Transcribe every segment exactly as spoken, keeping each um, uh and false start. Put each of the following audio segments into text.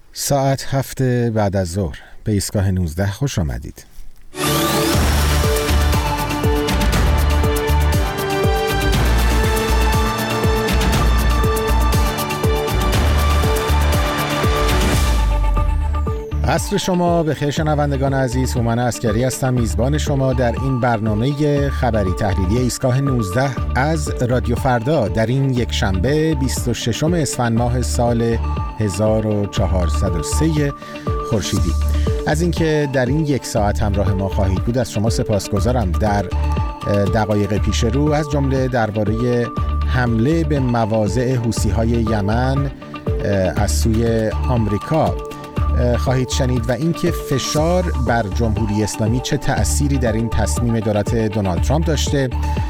ساعت هفت بعد از ظهر به ایستگاه نوزده خوش آمدید. عصر شما به خیر شنوندگان عزیز. هومن عسکری هستم، میزبان شما در این برنامه خبری تحلیلی ایستگاه نوزده از رادیو فردا در این یک شنبه بیست و ششم اسفند ماه سال هزار و چهارصد و سه خورشیدی. از اینکه در این یک ساعت همراه ما خواهید بود از شما سپاسگزارم. در دقایق پیش رو از جمله درباره حمله به مواضع حوثی‌های یمن از سوی آمریکا خواهید شنید و اینکه فشار بر جمهوری اسلامی چه تأثیری در این تصمیم دولت دونالد ترامپ داشته.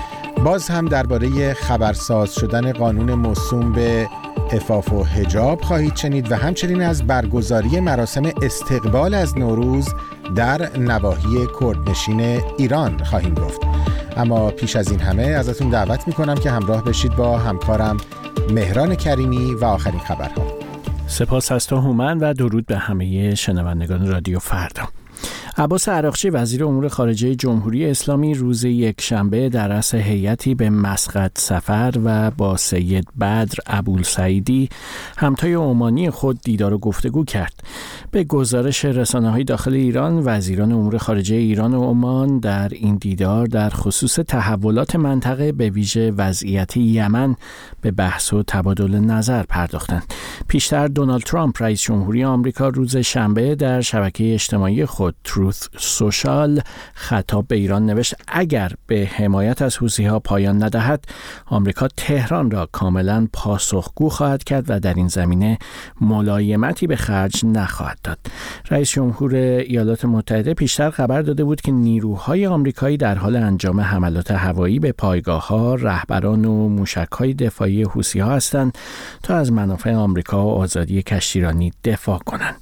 باز هم درباره خبرساز شدن قانون موسوم به عفاف و حجاب خواهید شنید و همچنین از برگزاری مراسم استقبال از نوروز در نواحی کردنشین ایران خواهیم گفت. اما پیش از این همه ازتون دعوت میکنم که همراه بشید با همکارم مهران کریمی و آخرین خبرها. سپاس از تو هومن و درود به همه شنوندگان رادیو فردا. عباس عراقچی وزیر امور خارجه جمهوری اسلامی روز یک شنبه در رأس هیئتی به مسقط سفر و با سید بدر ابوالسعیدی همتای عمانی خود دیدار و گفتگو کرد. به گزارش رسانه‌های داخل ایران، وزیران امور خارجه ایران و عمان در این دیدار در خصوص تحولات منطقه به ویژه وضعیت یمن به بحث و تبادل نظر پرداختند. پیشتر دونالد ترامپ رئیس جمهوری آمریکا روز شنبه در شبکه اجتماعی خود تروث سوشال خطاب به ایران نوشت اگر به حمایت از حوثی‌ها پایان ندهد آمریکا تهران را کاملا پاسخگو خواهد کرد و در این زمینه ملایمتی به خرج نخواهد داد. رئیس جمهور ایالات متحده پیشتر خبر داده بود که نیروهای آمریکایی در حال انجام حملات هوایی به پایگاه‌ها، رهبران و موشک‌های دفاعی حوثی‌ها هستند تا از منافع آمریکا و آزادی کشتیرانی دفاع کنند.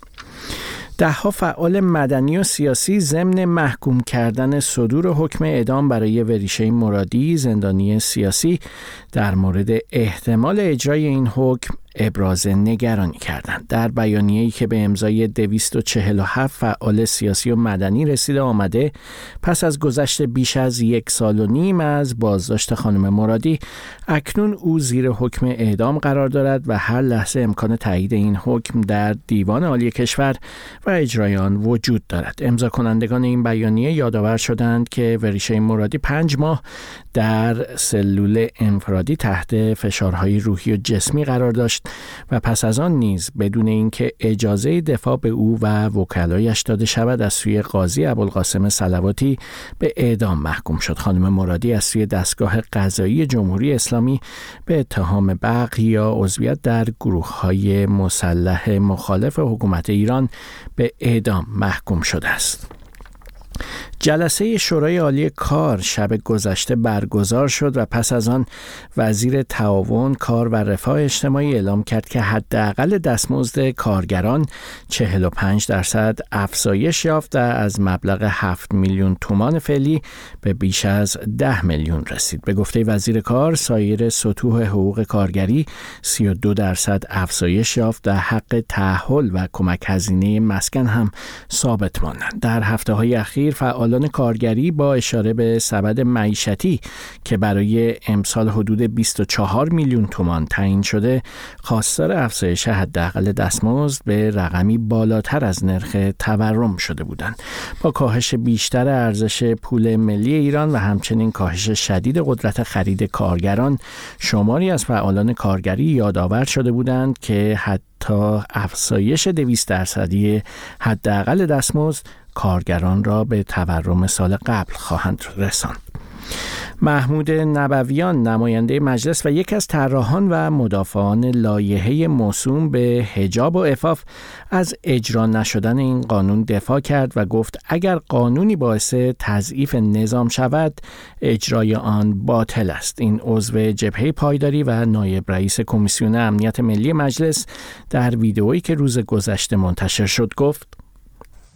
ده‌ها فعال مدنی و سیاسی ضمن محکوم کردن صدور حکم اعدام برای وریشه مرادی، زندانی سیاسی، در مورد احتمال اجرای این حکم ابراز نگرانی کردند. در بیانیه‌ای که به امضای دویست و چهل و هفت فعال سیاسی و مدنی رسیده آمده پس از گذشت بیش از یک سال و نیم از بازداشت خانم مرادی، اکنون او زیر حکم اعدام قرار دارد و هر لحظه امکان تایید این حکم در دیوان عالی کشور و اجرای آن وجود دارد. امضا کنندگان این بیانیه یادآور شدند که وریشه مرادی پنج ماه در سلول انفرادی تحت فشارهای روحی و جسمی قرار داشت و پس از آن نیز بدون اینکه اجازه دفاع به او و وکلایش داده شود از سوی قاضی ابوالقاسم صلواتی به اعدام محکوم شد. خانم مرادی از سوی دستگاه قضایی جمهوری اسلامی به اتهام بغی یا عضویت در گروه‌های مسلح مخالف حکومت ایران به اعدام محکوم شده است. جلسه شورای عالی کار شب گذشته برگزار شد و پس از آن وزیر تعاون، کار و رفاه اجتماعی اعلام کرد که حداقل دستمزد کارگران چهل و پنج درصد افزایش یافت و از مبلغ هفت میلیون تومان فعلی به بیش از ده میلیون رسید. به گفته وزیر کار، سایر سطوح حقوق کارگری سی و دو درصد افزایش یافت و حق تأهل و کمک هزینه مسکن هم ثابت ماند. در هفته‌های اخیر فعال کارگری با اشاره به سبد معیشتی که برای امسال حدود بیست و چهار میلیون تومان تعیین شده، خواستار افزایش حداقل دستمزد به رقمی بالاتر از نرخ تورم شده بودند. با کاهش بیشتر ارزش پول ملی ایران و همچنین کاهش شدید قدرت خرید کارگران، شماری از فعالان کارگری یادآور شده بودند که حتی افزایش دویست درصدی حداقل دستمزد کارگران را به تورم سال قبل خواهند رساند. محمود نبویان، نماینده مجلس و یک از طراحان و مدافعان لایحه موسوم به حجاب و عفاف، از اجرا نشدن این قانون دفاع کرد و گفت اگر قانونی باعث تضعیف نظام شود، اجرای آن باطل است. این عضو جبهه پایداری و نایب رئیس کمیسیون امنیت ملی مجلس در ویدئویی که روز گذشته منتشر شد گفت: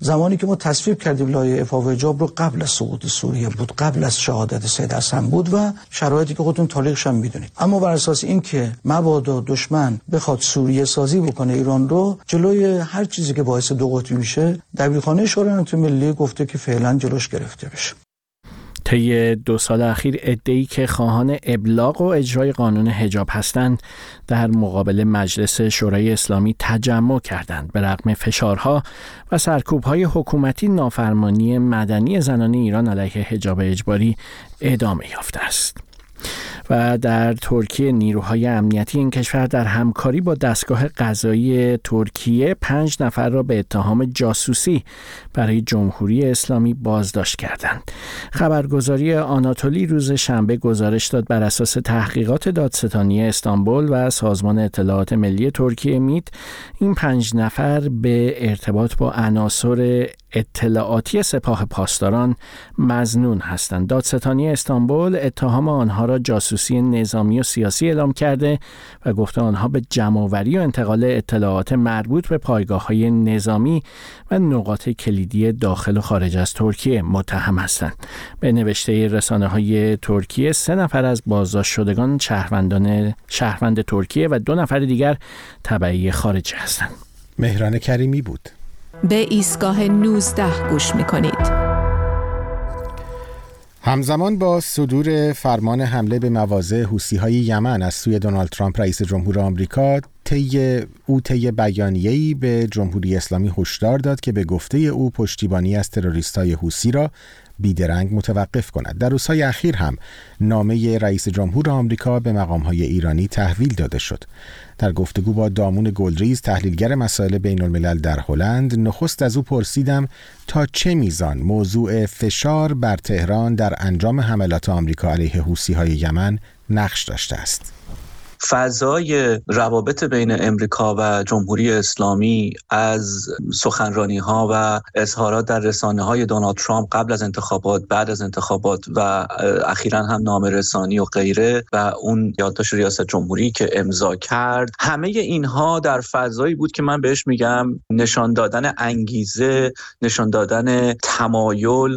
زمانی که ما تصویب کردیم لایحه عفو و حجاب رو قبل از سقوط سوریه بود، قبل از شهادت سید حسن بود و شرایطی که خودتون تاریخش هم میدونید. اما بر اساس این که مبادا دشمن بخواد سوریه سازی بکنه ایران رو، جلوی هر چیزی که باعث دو قطبی میشه، دبیرخانه شورای امنیت ملی گفته که فعلا جلوش گرفته بشه. طی دو سال اخیر عده‌ای که خواهان ابلاغ و اجرای قانون حجاب هستند در مقابل مجلس شورای اسلامی تجمع کردند. به رغم فشارها و سرکوب‌های حکومتی، نافرمانی مدنی زنان ایران علیه حجاب اجباری ادامه یافته است. و در ترکیه نیروهای امنیتی این کشور در همکاری با دستگاه قضایی ترکیه پنج نفر را به اتهام جاسوسی برای جمهوری اسلامی بازداشت کردند. خبرگزاری آناتولی روز شنبه گزارش داد بر اساس تحقیقات دادستانی استانبول و سازمان اطلاعات ملی ترکیه میت، این پنج نفر به ارتباط با عناصر اطلاعاتی سپاه پاسداران مظنون هستند. دادستانی استانبول اتهام آنها را جاسوسی نظامی و سیاسی اعلام کرده و گفته آنها به جمع‌آوری و انتقال اطلاعات مربوط به پایگاه‌های نظامی و نقاط کلیدی داخل و خارج از ترکیه متهم هستند. به نوشته رسانه‌های ترکیه، سه نفر از بازداشت شدگان شهروندان شهروند ترکیه و دو نفر دیگر تبعی خارجی هستند. مهران کریمی بود. به ایستگاه نوزده گوش می‌کنید. همزمان با صدور فرمان حمله به مواضع حوثی‌های یمن از سوی دونالد ترامپ رئیس جمهور آمریکا، طی او طی بیانیه‌ای به جمهوری اسلامی هشدار داد که به گفته او پشتیبانی از تروریست‌های حوثی را بیدرنگ متوقف کند. در روزهای اخیر هم نامه رئیس جمهور آمریکا به مقام‌های ایرانی تحویل داده شد. در گفتگو با دامون گلریز، تحلیلگر مسائل بین الملل در هلند، نخست از او پرسیدم تا چه میزان موضوع فشار بر تهران در انجام حملات آمریکا علیه حوثی‌های یمن نقش داشته است. فضای روابط بین امریکا و جمهوری اسلامی از سخنرانی‌ها و اظهارات در رسانه‌های دونالد ترامپ قبل از انتخابات، بعد از انتخابات و اخیراً هم نامه‌رسانی و غیره و اون یادداشت ریاست جمهوری که امضا کرد، همه اینها در فضایی بود که من بهش میگم نشان دادن انگیزه، نشان دادن تمایل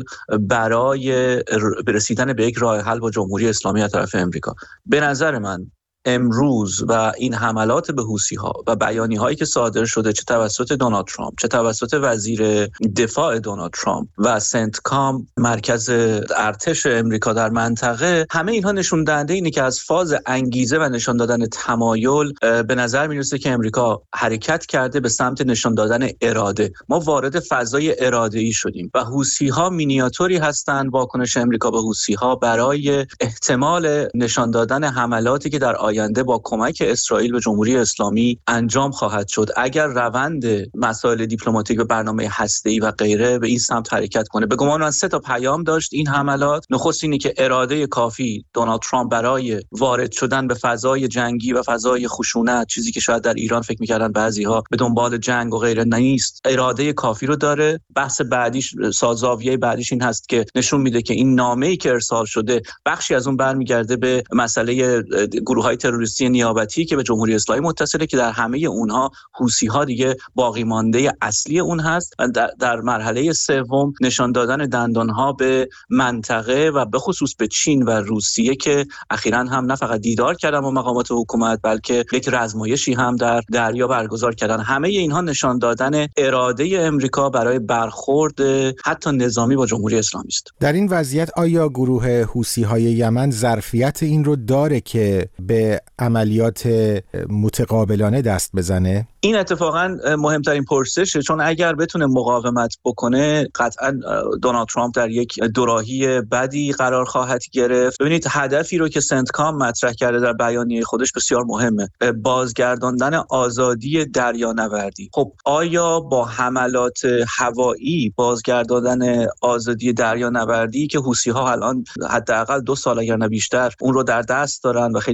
برای رسیدن به یک راه حل با جمهوری اسلامی از طرف امریکا. به نظر من امروز و این حملات به حوثی‌ها و بیانیه‌هایی که صادر شده، چه توسط دونالد ترامپ، چه توسط وزیر دفاع دونالد ترامپ و سنتکام، مرکز ارتش امریکا در منطقه، همه اینها نشون دهنده اینه که از فاز انگیزه و نشان دادن تمایل به نظر میرسه که امریکا حرکت کرده به سمت نشان دادن اراده. ما وارد فضای اراده‌ای شدیم و حوثی‌ها مینیاتوری هستند، واکنش امریکا به حوثی‌ها برای احتمال نشان دادن حملاتی که در آینده با کمک اسرائیل به جمهوری اسلامی انجام خواهد شد اگر روند مسائل دیپلماتیک و برنامه هسته‌ای و غیره به این سمت حرکت کنه. به گمان من سه تا پیام داشت این حملات. نخست اینه که اراده کافی دونالد ترامپ برای وارد شدن به فضای جنگی و فضای خشونت، چیزی که شاید در ایران فکر می‌کردن بعضی‌ها به دنبال جنگ و غیره نیست، اراده کافی رو داره. بحث بعدیش، سازاویه بعدیش این هست که نشون میده که این نامه‌ای که ارسال شده بخشی از اون برمیگرده به مسئله گروه‌های تروریستی نیابتی که به جمهوری اسلامی متصله، که در همه اونها حوثی‌ها دیگه باقی مانده اصلی اون هست. در, در مرحله سوم نشان دادن دندانها به منطقه و به خصوص به چین و روسیه که اخیراً هم نه فقط دیدار کردن با مقامات حکومت بلکه یک رزمایشی هم در دریا برگزار کردن. همه اینها نشان دادن اراده امریکا برای برخورد حتی نظامی با جمهوری اسلامی است. در این وضعیت آیا گروه حوثی‌های یمن ظرفیت این رو داره که به عملیات متقابلانه دست بزنه؟ این اتفاقا مهمترین پرسشه، چون اگر بتونه مقاومت بکنه قطعا دونالد ترامپ در یک دوراهی بدی قرار خواهد گرفت. ببینید هدفی رو که سنتکام مطرح کرده در بیانیه خودش بسیار مهمه، بازگرداندن آزادی دریانوردی. خب آیا با حملات هوایی بازگرداندن آزادی دریانوردی که حوثی‌ها الان حداقل دو سال اگر نه بیشتر اون رو در دست دارن و خیلی راحت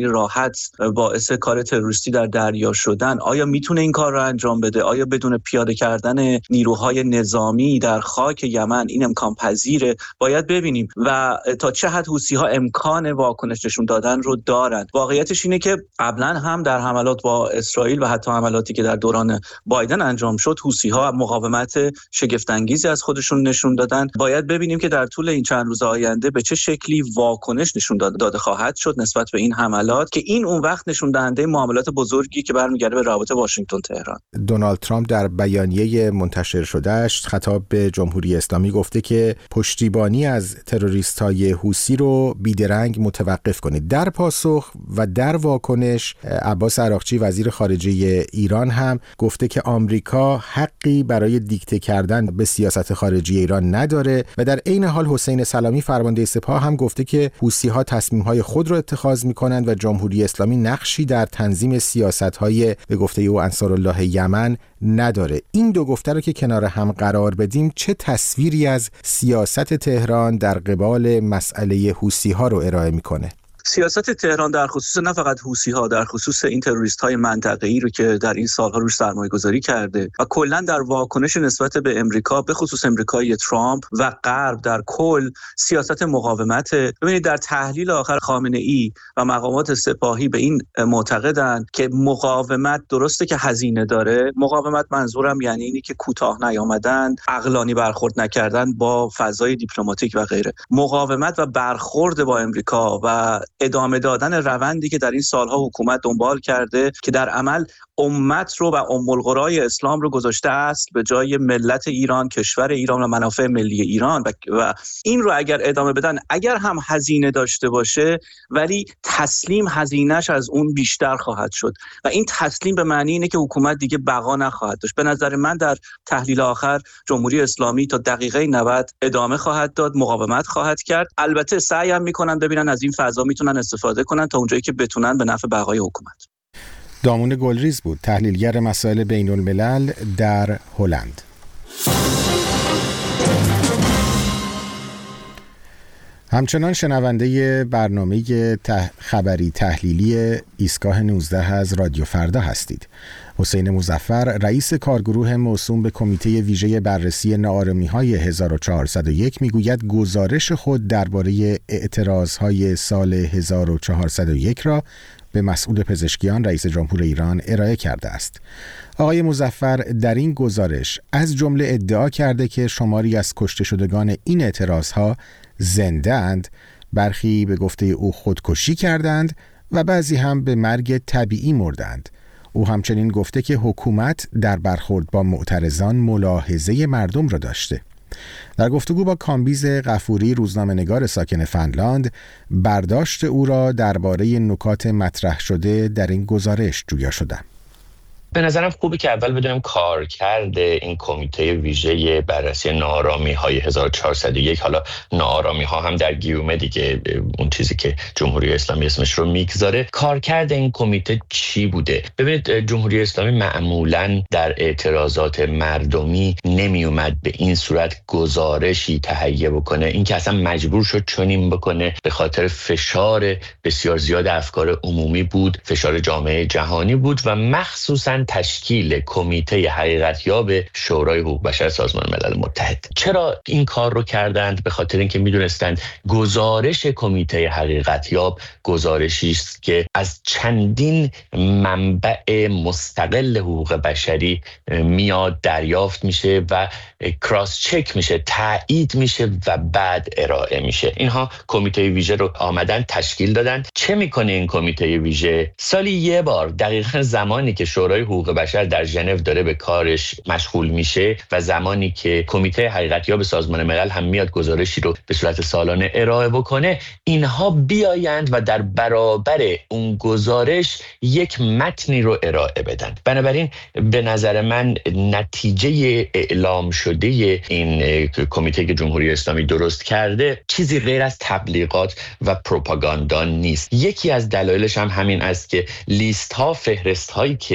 راحت باعث کار تروریستی در دریا شدن، آیا میتونه این کار رو انجام بده؟ آیا بدون پیاده کردن نیروهای نظامی در خاک یمن این امکان پذیره؟ باید ببینیم و تا چه حد حوثی‌ها امکان واکنش نشون دادن رو دارن. واقعیتش اینه که قبلا هم در حملات با اسرائیل و حتی حملاتی که در دوران بایدن انجام شد، حوثی‌ها مقاومت شگفت‌انگیزی از خودشون نشون دادن. باید ببینیم که در طول این چند روز آینده به چه شکلی واکنش نشون داده خواهد شد نسبت به این حملات که این اون وقت نشون دهنده معاملات بزرگی که برمیگرده به روابط واشنگتن تهران. دونالد ترامپ در بیانیه منتشر شدهش خطاب به جمهوری اسلامی گفته که پشتیبانی از تروریست‌های حوثی رو بیدرنگ متوقف کنید. در پاسخ و در واکنش عباس عراقچی وزیر خارجه ایران هم گفته که آمریکا حقی برای دیکته کردن به سیاست خارجی ایران نداره و در عین حال حسین سلامی فرمانده سپاه هم گفته که حوثی‌ها تصمیم‌های خود رو اتخاذ می‌کنند و جمهوری اسلامی نقشی در تنظیم سیاست‌های به گفته او انصارالله یمن نداره. این دو گفته رو که کنار هم قرار بدیم، چه تصویری از سیاست تهران در قبال مسئله حوثی‌ها رو ارائه می‌کنه؟ سیاست تهران در خصوص نه فقط حوثی‌ها، در خصوص این تروریست‌های منطقه‌ای رو که در این سال‌ها روش سرمایه‌گذاری کرده و کلاً در واکنش نسبت به امریکا، به خصوص امریکای ترامپ و غرب در کل سیاست مقاومت. ببینید در تحلیل آخر خامنه‌ای و مقامات سپاهی به این معتقدند که مقاومت درسته که هزینه داره. مقاومت منظورم یعنی اینی که کوتاه نیامدن، عقلانی برخورد نکردن با فضای دیپلماتیک و غیره. مقاومت و برخورد با امریکا و ادامه دادن روندی که در این سالها حکومت دنبال کرده که در عمل امت رو و ام القرای اسلام رو گذاشته است به جای ملت ایران، کشور ایران و منافع ملی ایران و این رو اگر ادامه بدن، اگر هم هزینه داشته باشه ولی تسلیم هزینه‌اش از اون بیشتر خواهد شد و این تسلیم به معنی اینه که حکومت دیگه بقا نخواهد داشت. به نظر من در تحلیل آخر جمهوری اسلامی تا دقیقه نود ادامه خواهد داد، مقاومت خواهد کرد. البته سعی هم میکنن ببینن از این فضا میتونن استفاده کنن تا اونجایی که بتونن به نفع بقای حکومت. دامون گلریز بود، تحلیلگر مسائل بین الملل در هلند. همچنان شنونده برنامه ته... خبری تحلیلی ایستگاه نوزده از رادیو فردا هستید. حسین مظفر، رئیس کارگروه موسوم به کمیته ویژه بررسی ناآرامی‌های هزار و چهارصد و یک میگوید گزارش خود درباره اعتراضهای سال هزار و چهارصد و یک را به مسئول پزشکیان رئیس جمهور ایران ارائه کرده است. آقای مظفر در این گزارش از جمله ادعا کرده که شماری از کشته شدگان این اعتراضها زنده اند، برخی به گفته او خودکشی کردند و بعضی هم به مرگ طبیعی مردند. او همچنین گفته که حکومت در برخورد با معترضان ملاحظه مردم را داشته. در گفتگو با کامبیز غفوری، روزنامه‌نگار ساکن فنلاند، برداشت او را درباره نکات مطرح شده در این گزارش جویا شدم. به نظرم خوبه که اول بدونیم کارکرد این کمیته ویژه بررسی ناآرامی‌های هزار و چهارصد و یک، حالا ناآرامی‌ها هم در گیومه دیگه، اون چیزی که جمهوری اسلامی اسمش رو میگذاره، کارکرد این کمیته چی بوده؟ ببینید جمهوری اسلامی معمولاً در اعتراضات مردمی نمی اومد به این صورت گزارشی تهیه بکنه، این که اصلا مجبور شد چنین بکنه به خاطر فشار بسیار زیاد افکار عمومی بود، فشار جامعه جهانی بود و مخصوصاً تشکیل کمیته حقیقتیاب شورای حقوق بشر سازمان ملل متحد. چرا این کار رو کردند؟ به خاطر اینکه میدونستند گزارش کمیته حقیقتیاب گزارشی است که از چندین منبع مستقل حقوق بشری میاد، دریافت میشه و کراس چک میشه، تایید میشه و بعد ارائه میشه. اینها کمیته ویژه رو آمدن تشکیل دادن. چه میکنه این کمیته ویژه؟ سالی یه بار، دقیقاً زمانی که شورای حقوق بشر در ژنو داره به کارش مشغول میشه و زمانی که کمیته حقیقتیاب سازمان ملل هم میاد گزارشی رو به صورت سالانه ارائه بکنه، اینها بیایند و در برابر اون گزارش یک متنی رو ارائه بدن. بنابراین به نظر من نتیجه اعلام شده این کمیته که جمهوری اسلامی درست کرده چیزی غیر از تبلیغات و پروپاگاندا نیست. یکی از دلایلش هم همین است که لیست ها، فهرست هایی که ارائه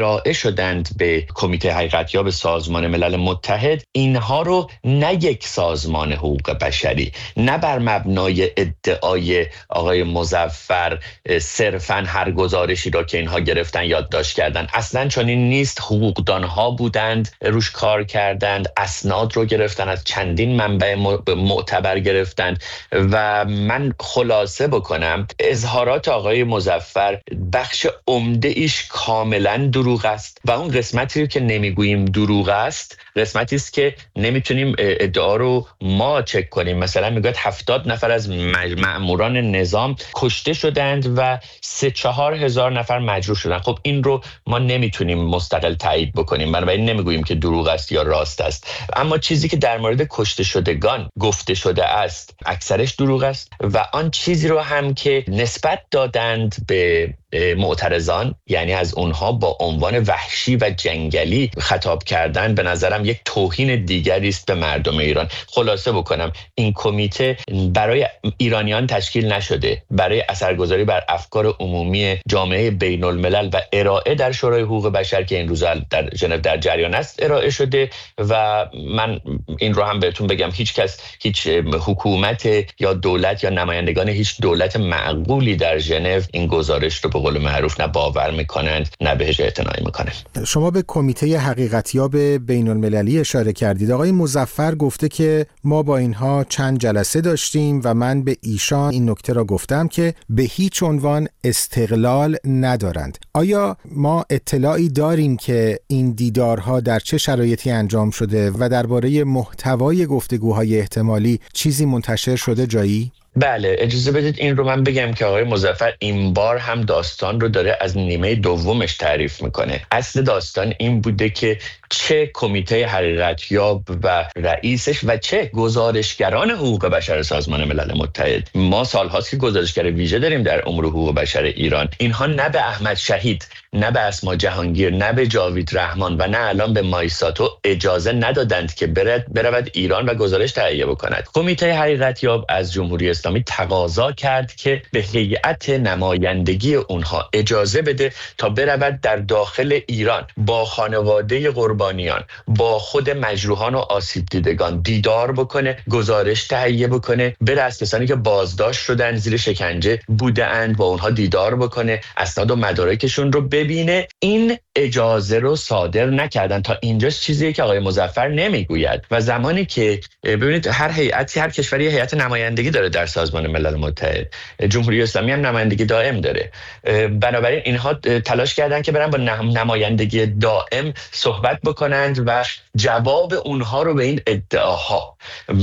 ارائه شدند به کمیته حقیقتیاب سازمان ملل متحد، اینها رو نه یک سازمان حقوق بشری، نه بر مبنای ادعای آقای مظفر صرفاً هر گزارشی را که اینها گرفتن یادداشت کردن، اصلاً چنین نیست. حقوقدانها بودند روش کار کردند، اسناد رو گرفتن، از چندین منبع معتبر گرفتند و من خلاصه بکنم اظهارات آقای مظفر بخش عمده ایش کاملا دروغ است و اون قسمتی که نمیگوییم دروغ است قسمتی است که نمیتونیم ادعا رو ما چک کنیم. مثلا میگوید هفتاد نفر از مأموران نظام کشته شدند و سه چهار هزار نفر مجروح شدند. خب این رو ما نمیتونیم مستقل تایید بکنیم، بنابراین نمیگوییم که دروغ است یا راست است. اما چیزی که در مورد کشته شدگان گفته شده است اکثرش دروغ است و آن چیزی رو هم که نسبت دادند به معترضان، یعنی از اونها با عنوان وحشی و جنگلی خطاب کردن، به نظرم یک توهین دیگری است به مردم ایران. خلاصه بکنم این کمیته برای ایرانیان تشکیل نشده، برای اثرگذاری بر افکار عمومی جامعه بین الملل و ارائه در شورای حقوق بشر که این روزا در ژنو در جریان است ارائه شده و من این رو هم بهتون بگم هیچ کس، هیچ حکومت یا دولت یا نمایندگان هیچ دولت معقولی در ژنو این گزارش رو به قول معروف نه باور میکنند نه بهش اعتنا میکنند. شما به کمیته حقیقتیاب بین المللی اشاره کردید. آقای مظفر گفته که ما با اینها چند جلسه داشتیم و من به ایشان این نکته را گفتم که به هیچ عنوان استقلال ندارند. آیا ما اطلاعی داریم که این دیدارها در چه شرایطی انجام شده و درباره محتوای گفتگوهای احتمالی چیزی منتشر شده جایی؟ بله، اجازه بدید این رو من بگم که آقای مظفر این بار هم داستان رو داره از نیمه دومش تعریف میکنه. اصل داستان این بوده که چه کمیته حقیقتیاب و رئیسش و چه گزارشگران حقوق بشر سازمان ملل متحد، ما سالهاست که گزارشگر ویژه داریم در امور حقوق بشر ایران، اینها نه به احمد شهید، نه به اسما جهانگیر، نه به جاوید رحمان و نه الان به مایساتو اجازه ندادند که برد برود ایران و گزارش تهیه بکند. کمیته حقیقتیاب از جمهوری اسلامی تقاضا کرد که به هیئت نمایندگی اونها اجازه بده تا برود در داخل ایران با خانواده قربانیان، با خود مجروحان و آسیب دیدگان دیدار بکنه، گزارش تهیه بکنه، بره از کسانی که بازداشت شدن، زیر شکنجه بوده اند با اونها دیدار بکنه، اسناد و مدارکشون رو ببینه. این اجازه رو صادر نکردن. تا اینجاست چیزی که آقای مظفر نمیگوید و زمانی که ببینید هر هیئتی، هر کشوری هیئت نمایندگی داره در سازمان ملل متحد، جمهوری اسلامی هم نمایندگی دائم داره، بنابراین اینها تلاش کردن که برن با نمایندگی دائم صحبت بکنند و جواب اونها رو به این ادعاها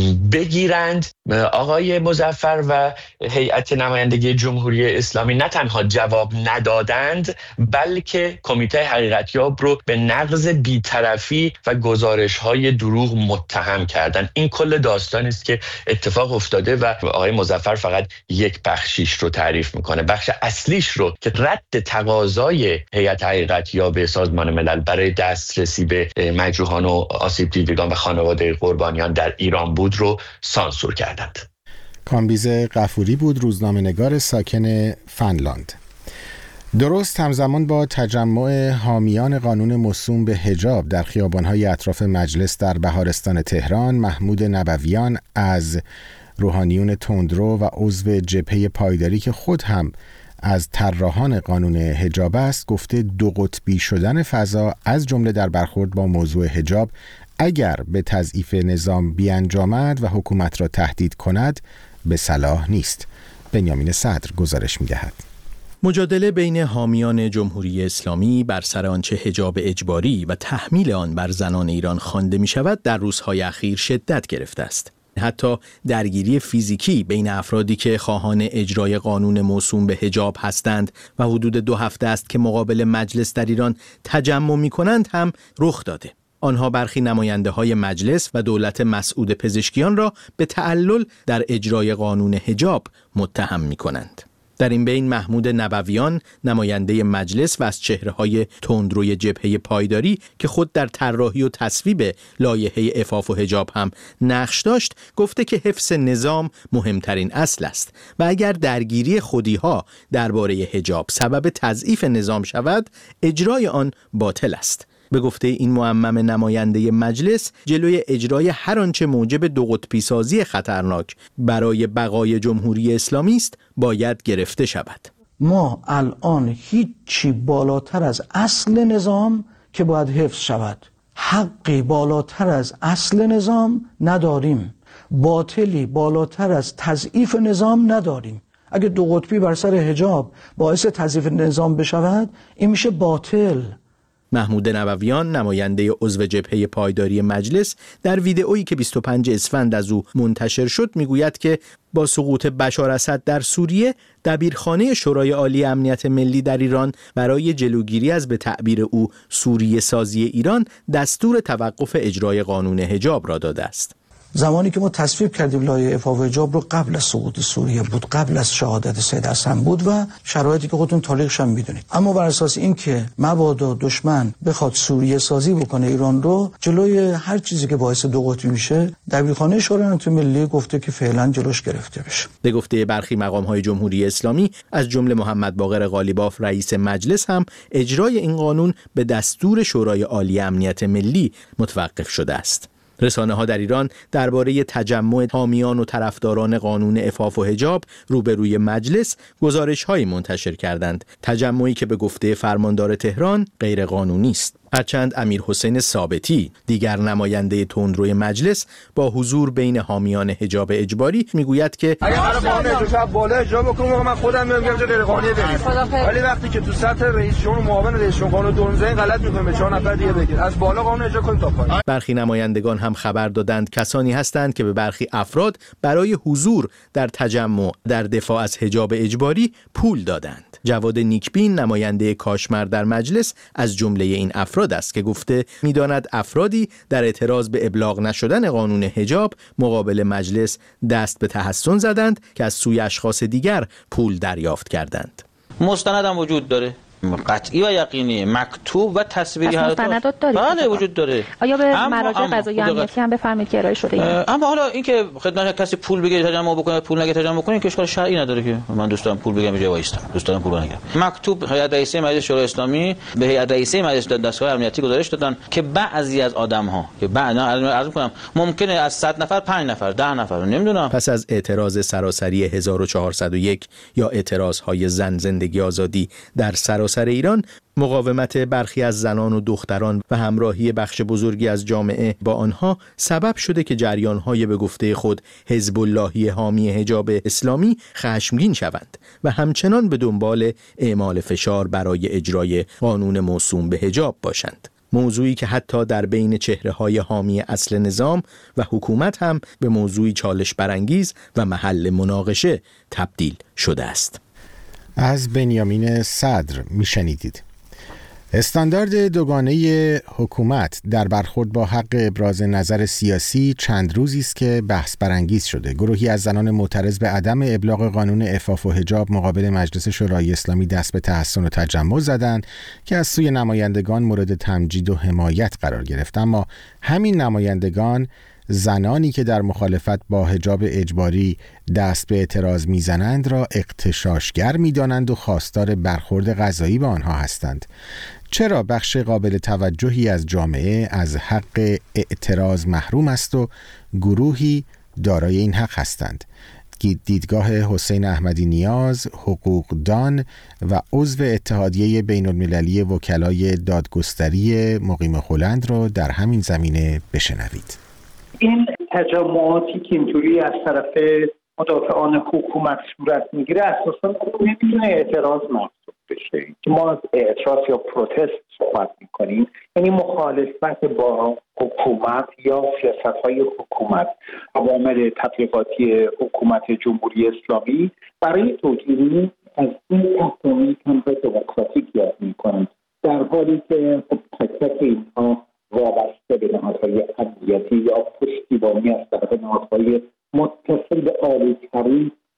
بگیرند. آقای مظفر و هیئت نمایندگی جمهوری اسلامی نه تنها جواب ندادند بلکه کمیته حقیقتیاب رو به نقض بی‌طرفی و گزارش‌های دروغ متهم کردند. این کل داستانی است که اتفاق افتاده و آقای مظفر فقط یک بخشیش رو تعریف میکنه. بخش اصلیش رو که رد تقاضای هیئت حقیقتیاب سازمان ملل برای دسترسی به مجروحان و آسیب دیدگان و خانواده قربانیان در ایران بود رو سانسور کردند. کامبیز غفوری بود، روزنامه‌نگار ساکن فنلاند. درست همزمان با تجمع حامیان قانون موسوم به حجاب در خیابان‌های اطراف مجلس در بهارستان تهران، محمود نبویان از روحانیون تندرو و عضو جبهه پایداری که خود هم از طراحان قانون حجاب است گفته دو قطبی شدن فضا از جمله در برخورد با موضوع حجاب اگر به تضعیف نظام بیانجامد و حکومت را تهدید کند به صلاح نیست. بنیامین صدر گزارش می‌دهد. مجادله بین حامیان جمهوری اسلامی بر سر آنچه حجاب اجباری و تحمیل آن بر زنان ایران خوانده می شود در روزهای اخیر شدت گرفته است. حتی درگیری فیزیکی بین افرادی که خواهان اجرای قانون موسوم به حجاب هستند و حدود دو هفته است که مقابل مجلس در ایران تجمع می کنند هم رخ داده. آنها برخی نماینده های مجلس و دولت مسعود پزشکیان را به تعلل در اجرای قانون حجاب متهم می کنند. در این بین محمود نبویان نماینده مجلس و از چهره‌های تندروی جبهه پایداری که خود در طراحی و تصویب لایحه عفاف و حجاب هم نقش داشت گفته که حفظ نظام مهمترین اصل است و اگر درگیری خودی‌ها درباره حجاب سبب تضعیف نظام شود اجرای آن باطل است. به گفته این معمم نماینده مجلس جلوی اجرای هر آنچه موجب دو قطبی سازی خطرناک برای بقای جمهوری اسلامی است باید گرفته شود. ما الان هیچی بالاتر از اصل نظام که باید حفظ شود، حقی بالاتر از اصل نظام نداریم، باطلی بالاتر از تضعیف نظام نداریم. اگه دو قطبی بر سر حجاب باعث تضعیف نظام بشود این میشه باطل. محمود نبویان نماینده عضو جبهه پایداری مجلس در ویدئویی که بیست و پنجم اسفند از او منتشر شد میگوید که با سقوط بشار اسد در سوریه دبیرخانه شورای عالی امنیت ملی در ایران برای جلوگیری از به تعبیر او سوریه سازی ایران دستور توقف اجرای قانون حجاب را داده است. زمانی که ما تصویب کردیم لایحه عفاف و حجاب رو قبل از سقوط سوریه بود، قبل از شهادت سید حسن بود و شرایطی که خودتون تاریخش هم میدونید. اما بر اساس این که مبادا دشمن بخواد سوریه سازی بکنه ایران رو، جلوی هر چیزی که باعث دو قطبی میشه دبیرخانه شورای امنیت ملی گفته که فعلا جلوش گرفته بشه. به گفته برخی مقام‌های جمهوری اسلامی از جمله محمد باقر قالیباف رئیس مجلس هم اجرای این قانون به دستور شورای عالی امنیت ملی متوقف شده است. رسانه ها در ایران درباره تجمع حامیان و طرفداران قانون عفاف و حجاب روبروی مجلس گزارش‌هایی منتشر کردند. تجمعی که به گفته فرماندار تهران غیر قانونی است. هرچند امیر حسین ثابتی دیگر نماینده تندروی مجلس با حضور بین حامیان حجاب اجباری میگوید که اگه هر قانون حجاب بالا حجاب بکنم من خودم میگم که غیر قانونی بریم، ولی وقتی که تو سطح رئیس جمهور معاون رئیس جمهور قانون دونزه غلط میکنه به چهار نفر دیگه بگید از بالا قانون حجاب کنید تا پایین. برخی نمایندگان هم خبر دادند کسانی هستند که به برخی افراد برای حضور در تجمع در دفاع از حجاب اجباری پول دادند. جواد نیکبین نماینده کاشمر در مجلس از جمله این افراد است که گفته می‌داند افرادی در اعتراض به ابلاغ نشدن قانون حجاب مقابل مجلس دست به تحسن زدند که از سوی اشخاص دیگر پول دریافت کردند. مستند هم وجود داره، قطعی و یقینی، مکتوب و تصویری هست. مستندات داره؟ بله وجود داره. آیا به مراجع قضایی امنیتی هم بفرمایید که ارائه شده؟ اما حالا اینکه خدمت کسی پول بگیره تجمع بکنه پول نگه تجمع بکنه که اشکال شرعی نداره که من دوست دارم پول بگیرم جای وایستم، دوست دارم پول نگیرم. مکتوب هیئت رئیسه مجلس شورای اسلامی به هیئت رئیسه مجلس دستگاه امنیتی گزارش دادن که بعضی از آدم‌ها که بعد عرض می‌کنم ممکنه از صد نفر پنج نفر ده نفر نمیدونم پس از اعتراض سراسری هزار و چهارصد و یک یا اعتراض‌های زن زندگی آزادی در سراسر ایران مقاومت برخی از زنان و دختران و همراهی بخش بزرگی از جامعه با آنها سبب شده که جریان‌های به گفته خود حزب اللهی حامی حجاب اسلامی خشمگین شوند و همچنان به دنبال اعمال فشار برای اجرای قانون موسوم به حجاب باشند. موضوعی که حتی در بین چهره‌های حامی اصل نظام و حکومت هم به موضوعی چالش برانگیز و محل مناقشه تبدیل شده است. از بنیامین صدر میشنیدید. استاندارد دوگانه حکومت در برخورد با حق ابراز نظر سیاسی چند روزی است که بحث برانگیز شده. گروهی از زنان معترض به عدم ابلاغ قانون عفاف و حجاب مقابل مجلس شورای اسلامی دست به تحسن و تجمع زدند که از سوی نمایندگان مورد تمجید و حمایت قرار گرفت. اما همین نمایندگان زنانی که در مخالفت با حجاب اجباری دست به اعتراض میزنند را اغتشاشگر میدانند و خواستار برخورد قضایی با آنها هستند. چرا بخش قابل توجهی از جامعه از حق اعتراض محروم است و گروهی دارای این حق هستند؟ دیدگاه حسین احمدی نیاز، حقوقدان و عضو اتحادیه بین المللی وکلای دادگستری مقیم هلند را در همین زمینه بشنوید. این تجمعاتی که اینطوری از طرف مدافعان حکومت صورت میگیره اساساً نمیتونه اعتراض محسوب بشه. ما از اعتراض یا پروتست صحبت میکنیم، یعنی مخالفت با حکومت یا سیاست‌های حکومت، عوامل تبلیغاتی حکومت جمهوری اسلامی برای توجیه از این تحمیل تنظیم دموکراتیک یاد میکنند، در حالی که تک تک اینها وابسته به نهادهای امنیتی یا پشتیبانی از طرف نهادهای متصل به عالی‌ترین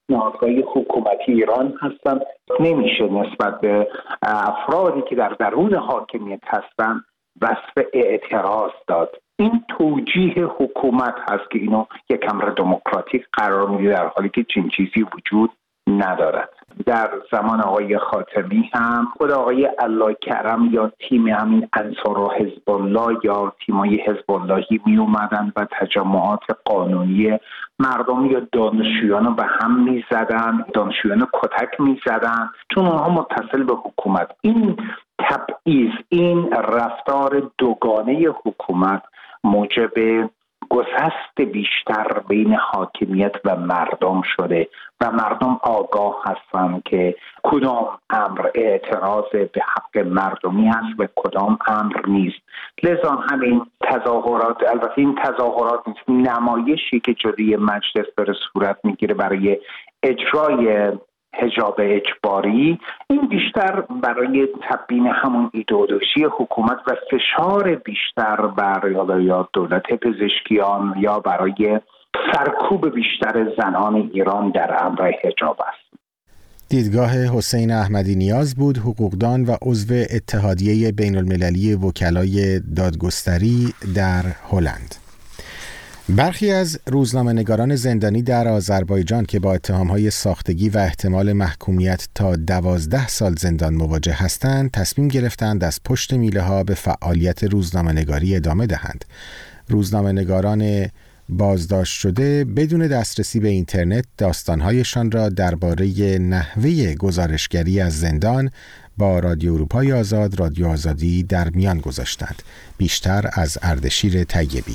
نهادهای حکومتی ایران هستند. نمیشه نسبت به افرادی که در درون حاکمیت هستند وصف اعتراض داد. این توجیه حکومت هست که اینو یک امر دموکراتیک قرار میده، در حالی که چنین چیزی وجود ندارد. در زمان آقای خاتمی هم خود آقای الله کرم یا تیم همین انصار و حزب الله یا تیمای حزب اللهی می اومدن و تجمعات قانونی مردم یا دانشجویان رو به هم می زدن، دانشجویان کتک می زدن چون اونها متصل به حکومت. این تبعیض، این رفتار دوگانه حکومت موجب گسست بیشتر بین حاکمیت و مردم شده و مردم آگاه هستند که کدام امر اعتراض به حق مردمی هست و کدام امر نیست. لذا همین تظاهرات، البته این تظاهرات نمایشی که جلوی مجلس داره صورت میگیره برای اجرای حجاب اجباری، این بیشتر برای تبیین همون ایدئولوژی حکومت و فشار بیشتر بر یا دولت پزشکیان یا برای سرکوب بیشتر زنان ایران در امر حجاب است. دیدگاه حسین احمدی نیاز بود، حقوقدان و عضو اتحادیه بین المللی وکلای دادگستری در هلند. برخی از روزنامه‌نگاران زندانی در آذربایجان که با اتهام‌های ساختگی و احتمال محکومیت تا دوازده سال زندان مواجه هستند، تصمیم گرفتند از پشت میله‌ها به فعالیت روزنامه‌نگاری ادامه دهند. روزنامه‌نگاران بازداشت شده بدون دسترسی به اینترنت داستان‌هایشان را درباره نحوه گزارشگری از زندان با رادیو اروپای آزاد، رادیو آزادی در میان گذاشتند. بیشتر از اردشیر طیبی.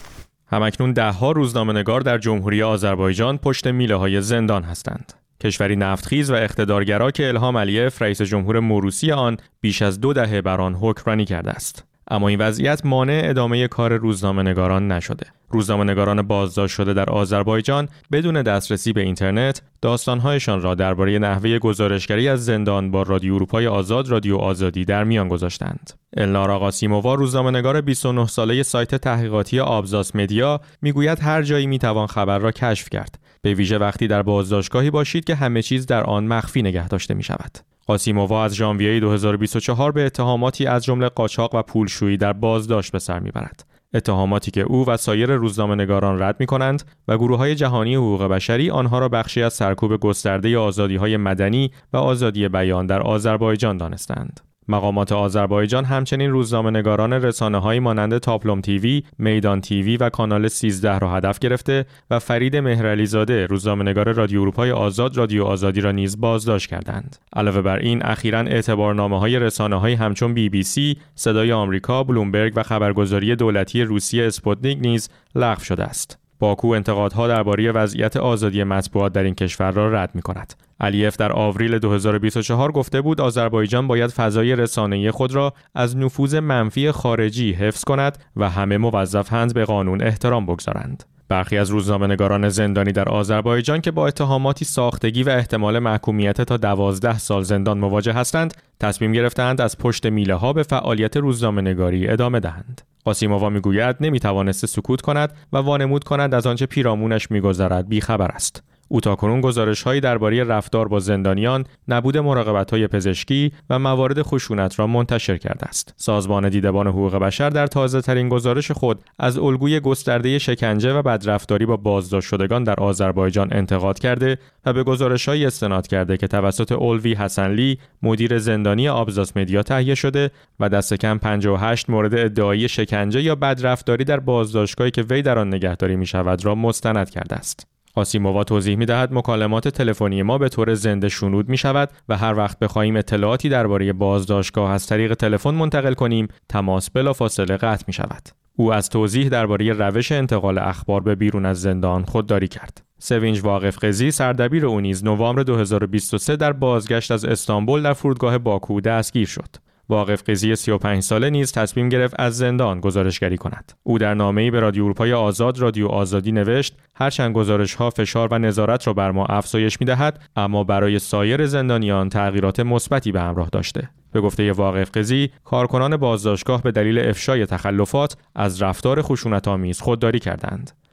همکنون ده‌ها روزنامه‌نگار در جمهوری آذربایجان پشت میله‌های زندان هستند. کشوری نفتخیز و اقتدارگرا که الهام علیف رئیس جمهور موروثی آن بیش از دو دهه بر آن حکمرانی کرده است. اما این وضعیت مانع ادامه کار روزنامه‌نگاران نشده. روزنامه‌نگاران بازداشت شده در آذربایجان بدون دسترسی به اینترنت داستان‌هایشان را درباره نحوه گزارشگری از زندان با رادیو اروپای آزاد، رادیو آزادی در میان گذاشتند. النارا قاسیمووا، روزنامه‌نگار بیست و نه ساله سایت تحقیقاتی آبزاس مدیا، میگوید هر جایی میتوان خبر را کشف کرد، به ویژه وقتی در بازداشتگاهی باشید که همه چیز در آن مخفی نگه داشته می‌شود. قاسیمووا از ژانویه دو هزار و بیست و چهار به اتهاماتی از جمله قاچاق و پولشویی در بازداشت به سر میبرد. اتهاماتی که او و سایر روزنامه‌نگاران رد می‌کنند و گروه‌های جهانی حقوق بشری آنها را بخشی از سرکوب گسترده آزادی‌های مدنی و آزادی بیان در آذربایجان دانستند. مقامات آذربایجان همچنین روزنامه‌نگاران رسانه‌هایی مانند تاپلوم تیوی، میدان تیوی و کانال سیزده را هدف گرفته و فرید مهرعلیزاده، روزنامه‌نگار رادیو اروپای آزاد، رادیو آزادی را نیز بازداشت کردند. علاوه بر این، اخیراً اعتبارنامه‌های رسانه‌هایی همچون بی بی سی، صدای آمریکا، بلومبرگ و خبرگزاری دولتی روسیه اسپوتنیک نیز لغو شده است. باکو انتقادها درباره وضعیت آزادی مطبوعات در این کشور را رد می‌کند. علیف در آوریل دو هزار و بیست و چهار گفته بود آذربایجان باید فضای رسانه‌ای خود را از نفوذ منفی خارجی حفظ کند و همه موظفند به قانون احترام بگذارند. برخی از روزنامه‌نگاران زندانی در آذربایجان که با اتهاماتی ساختگی و احتمال محکومیت تا دوازده سال زندان مواجه هستند، تصمیم گرفتند از پشت میله‌ها به فعالیت روزنامه‌نگاری ادامه دهند. قاسیمووا میگوید نمیتوانست سکوت کند و وانمود کند از آنچه پیرامونش میگذرد بیخبر است. او تاکنون گزارش‌هایی درباره رفتار با زندانیان، نبود مراقبت‌های پزشکی و موارد خشونت را منتشر کرده است. سازمان دیدبان حقوق بشر در تازه‌ترین گزارش خود از الگوی گسترده شکنجه و بدرفتاری با بازداشت شدگان در آذربایجان انتقاد کرده و به گزارش‌هایی استناد کرده که توسط اولوی حسنلی، مدیر زندانی آبزاس مدیا تهیه شده و دست کم پنجاه و هشت مورد ادعای شکنجه یا بدرفتاری در بازداشتگاهی که وی در آن نگهداری می‌شود را مستند کرده است. قاسیمووا توضیح می‌دهد مکالمات تلفنی ما به طور زنده شنود می‌شود و هر وقت بخواهیم اطلاعاتی درباره بازداشتگاه از طریق تلفن منتقل کنیم، تماس بلافاصله قطع می‌شود. او از توضیح درباره روش انتقال اخبار به بیرون از زندان خودداری کرد. سوینج واقف قزی، سردبیر او نیز نوامبر دو هزار و بیست و سه در بازگشت از استانبول در فرودگاه باکو دستگیر شد. واقف قزی سی و پنج ساله نیز تصمیم گرفت از زندان گزارشگری کند. او در نامه‌ای به رادیو اروپای آزاد، رادیو آزادی نوشت: هرچند گزارش‌ها فشار و نظارت را بر ما افزایش می‌دهد، اما برای سایر زندانیان تغییرات مثبتی به همراه داشته. به گفته واقف قزی، کارکنان بازداشتگاه به دلیل افشای تخلفات از رفتار خشونت‌آمیز خودداری کردند.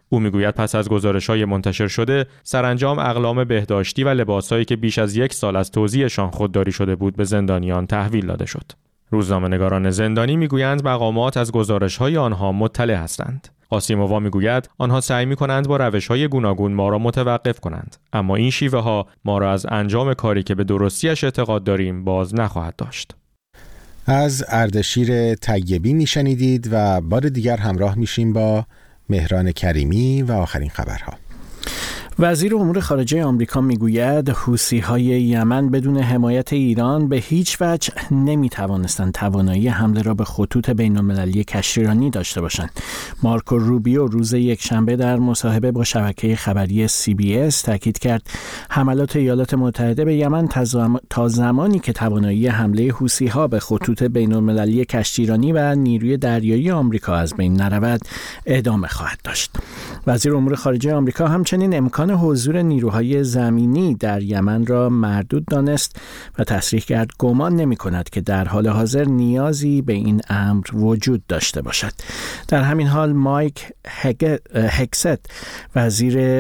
او میگوید پس از گزارش‌های منتشر شده، سرانجام اقلام بهداشتی و لباسایی که بیش از یک سال از توزیعشان خودداری شده بود به زندانیان تحویل داده شد. روزنامه‌نگاران زندانی میگویند مقامات از گزارش‌های آنها مطلع هستند. قاسیمووا میگوید آنها سعی می‌کنند با روش‌های گوناگون ما را متوقف کنند، اما این شیوه‌ها ما را از انجام کاری که به درستی‌اش اعتقاد داریم باز نخواهد داشت. از اردشیر طیبی میشنیدید و بار دیگر همراه میشیم با مهران کریمی و آخرین خبرها. وزیر امور خارجه آمریکا میگوید حوثی‌های یمن بدون حمایت ایران به هیچ وجه نمیتوانستند توانایی حمله را به خطوط بین‌المللی کشتیرانی داشته باشند. مارکو روبیو روز یکشنبه در مصاحبه با شبکه خبری سی بی اس تاکید کرد حملات ایالات متحده به یمن تا زمانی که توانایی حمله حوثی‌ها به خطوط بین‌المللی کشتیرانی و نیروی دریایی آمریکا از بین نرود ادامه خواهد داشت. وزیر امور خارجه آمریکا همچنین امکان حضور نیروهای زمینی در یمن را مردود دانست و تصریح کرد گمان نمی کند که در حال حاضر نیازی به این امر وجود داشته باشد. در همین حال مایک هکست وزیر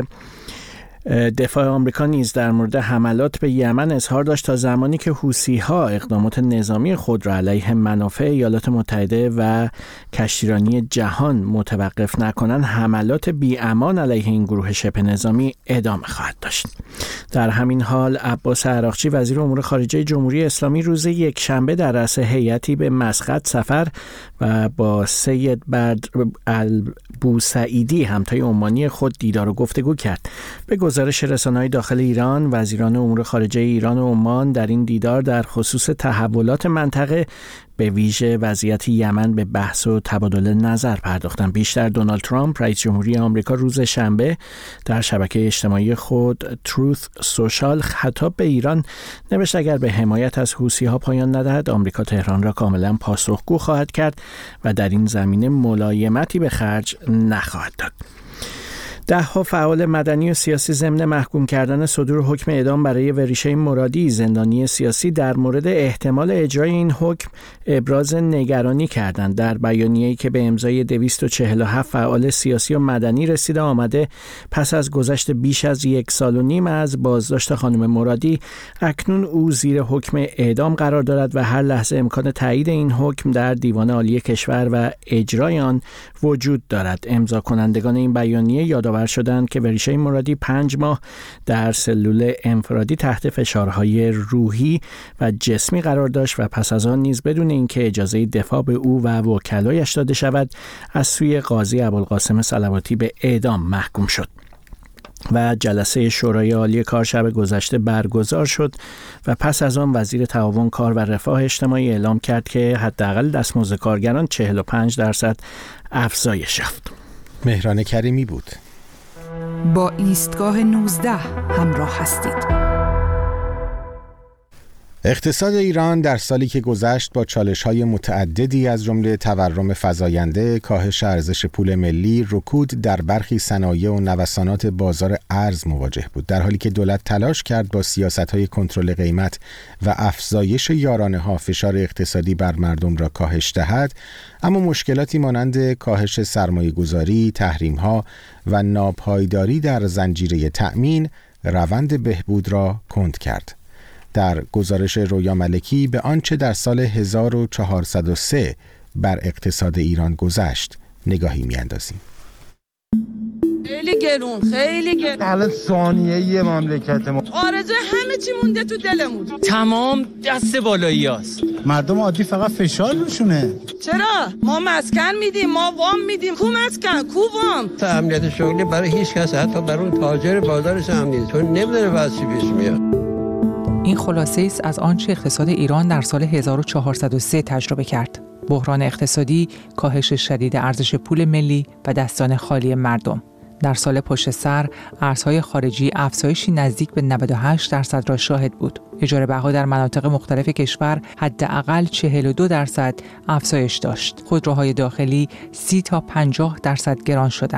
دفاع آمریکا نیز در مورد حملات به یمن اظهار داشت تا زمانی که حوثی‌ها اقدامات نظامی خود را علیه منافع ایالات متحده و کشتیرانی جهان متوقف نکنند حملات بی‌امان علیه این گروه شبه نظامی ادامه خواهد داشت. در همین حال عباس عراقچی وزیر امور خارجه جمهوری اسلامی روز یکشنبه در رأس هیئتی به مسقط سفر و با سید بدر البوسعیدی همتای عمانی خود دیدار و گفتگو کرد. به گزارش رسانه‌های داخل ایران، وزیران امور خارجه ایران و عمان در این دیدار در خصوص تحولات منطقه به ویژه وضعیت یمن به بحث و تبادل نظر پرداختند. بیشتر دونالد ترامپ رئیس جمهوری آمریکا روز شنبه در شبکه اجتماعی خود تروث سوشال خطاب به ایران نوشت اگر به حمایت از حوثی‌ها پایان ندهد آمریکا تهران را کاملا پاسخگو خواهد کرد و در این زمینه ملایمتی به خرج نخواهد داد. ده ها فعال مدنی و سیاسی ضمن محکوم کردن صدور حکم اعدام برای وریشه مرادی زندانی سیاسی در مورد احتمال اجرای این حکم ابراز نگرانی کردند. در بیانیه‌ای که به امضای دویست و چهل و هفت فعال سیاسی و مدنی رسیده آمده پس از گذشت بیش از یک سال و نیم از بازداشت خانم مرادی، اکنون او زیر حکم اعدام قرار دارد و هر لحظه امکان تایید این حکم در دیوان عالی کشور و اجرای آن وجود دارد. امضا کنندگان این بیانیه یادآور شدند که وریشه مرادی پنج ماه در سلول انفرادی تحت فشارهای روحی و جسمی قرار داشت و پس از آن نیز بدون اینکه اجازه دفاع به او و وکلایش داده شود از سوی قاضی ابوالقاسم صلواتی به اعدام محکوم شد و جلسه شورای عالی کار شب گذشته برگزار شد و پس از آن وزیر تعاون کار و رفاه اجتماعی اعلام کرد که حداقل دستمزد کارگران چهل و پنج درصد افزایش یافت. مهران کریمی بود. با ایستگاه نوزده همراه هستید. اقتصاد ایران در سالی که گذشت با چالش‌های متعددی از جمله تورم فزاینده، کاهش ارزش پول ملی، رکود در برخی صنایع و نوسانات بازار ارز مواجه بود، در حالی که دولت تلاش کرد با سیاست‌های کنترل قیمت و افزایش یارانه‌ها فشار اقتصادی بر مردم را کاهش دهد، اما مشکلاتی مانند کاهش سرمایه‌گذاری، تحریم‌ها و ناپایداری در زنجیره تأمین روند بهبود را کند کرد. در گزارش رویا ملکی به آنچه در سال هزار و چهارصد و سه بر اقتصاد ایران گذشت نگاهی می‌اندازیم. خیلی گرون، خیلی گرون. الان ثانیه‌ای مملکت ما. آرزو همه چی مونده تو دلمون. تمام دست بالاییاست. مردم عادی فقط فشار روشونه. چرا؟ ما مسکن میدیم، ما وام میدیم. کو مسکن، کو وام. امنیت شغلی برای هیچ کس، حتی برای اون تاجر بازارش هم نیست. چون نمیدونه واسه چی پیش میاد. این خلاصه است از آنچه اقتصاد ایران در سال هزار و چهارصد و سه تجربه کرد. بحران اقتصادی، کاهش شدید ارزش پول ملی و دستان خالی مردم. در سال پشت سر ارزهای خارجی افزایشی نزدیک به نود و هشت درصد را شاهد بود. اجاره بها در مناطق مختلف کشور حداقل چهل و دو درصد افزایش داشت. خودروهای داخلی سی تا پنجاه درصد گران شدند.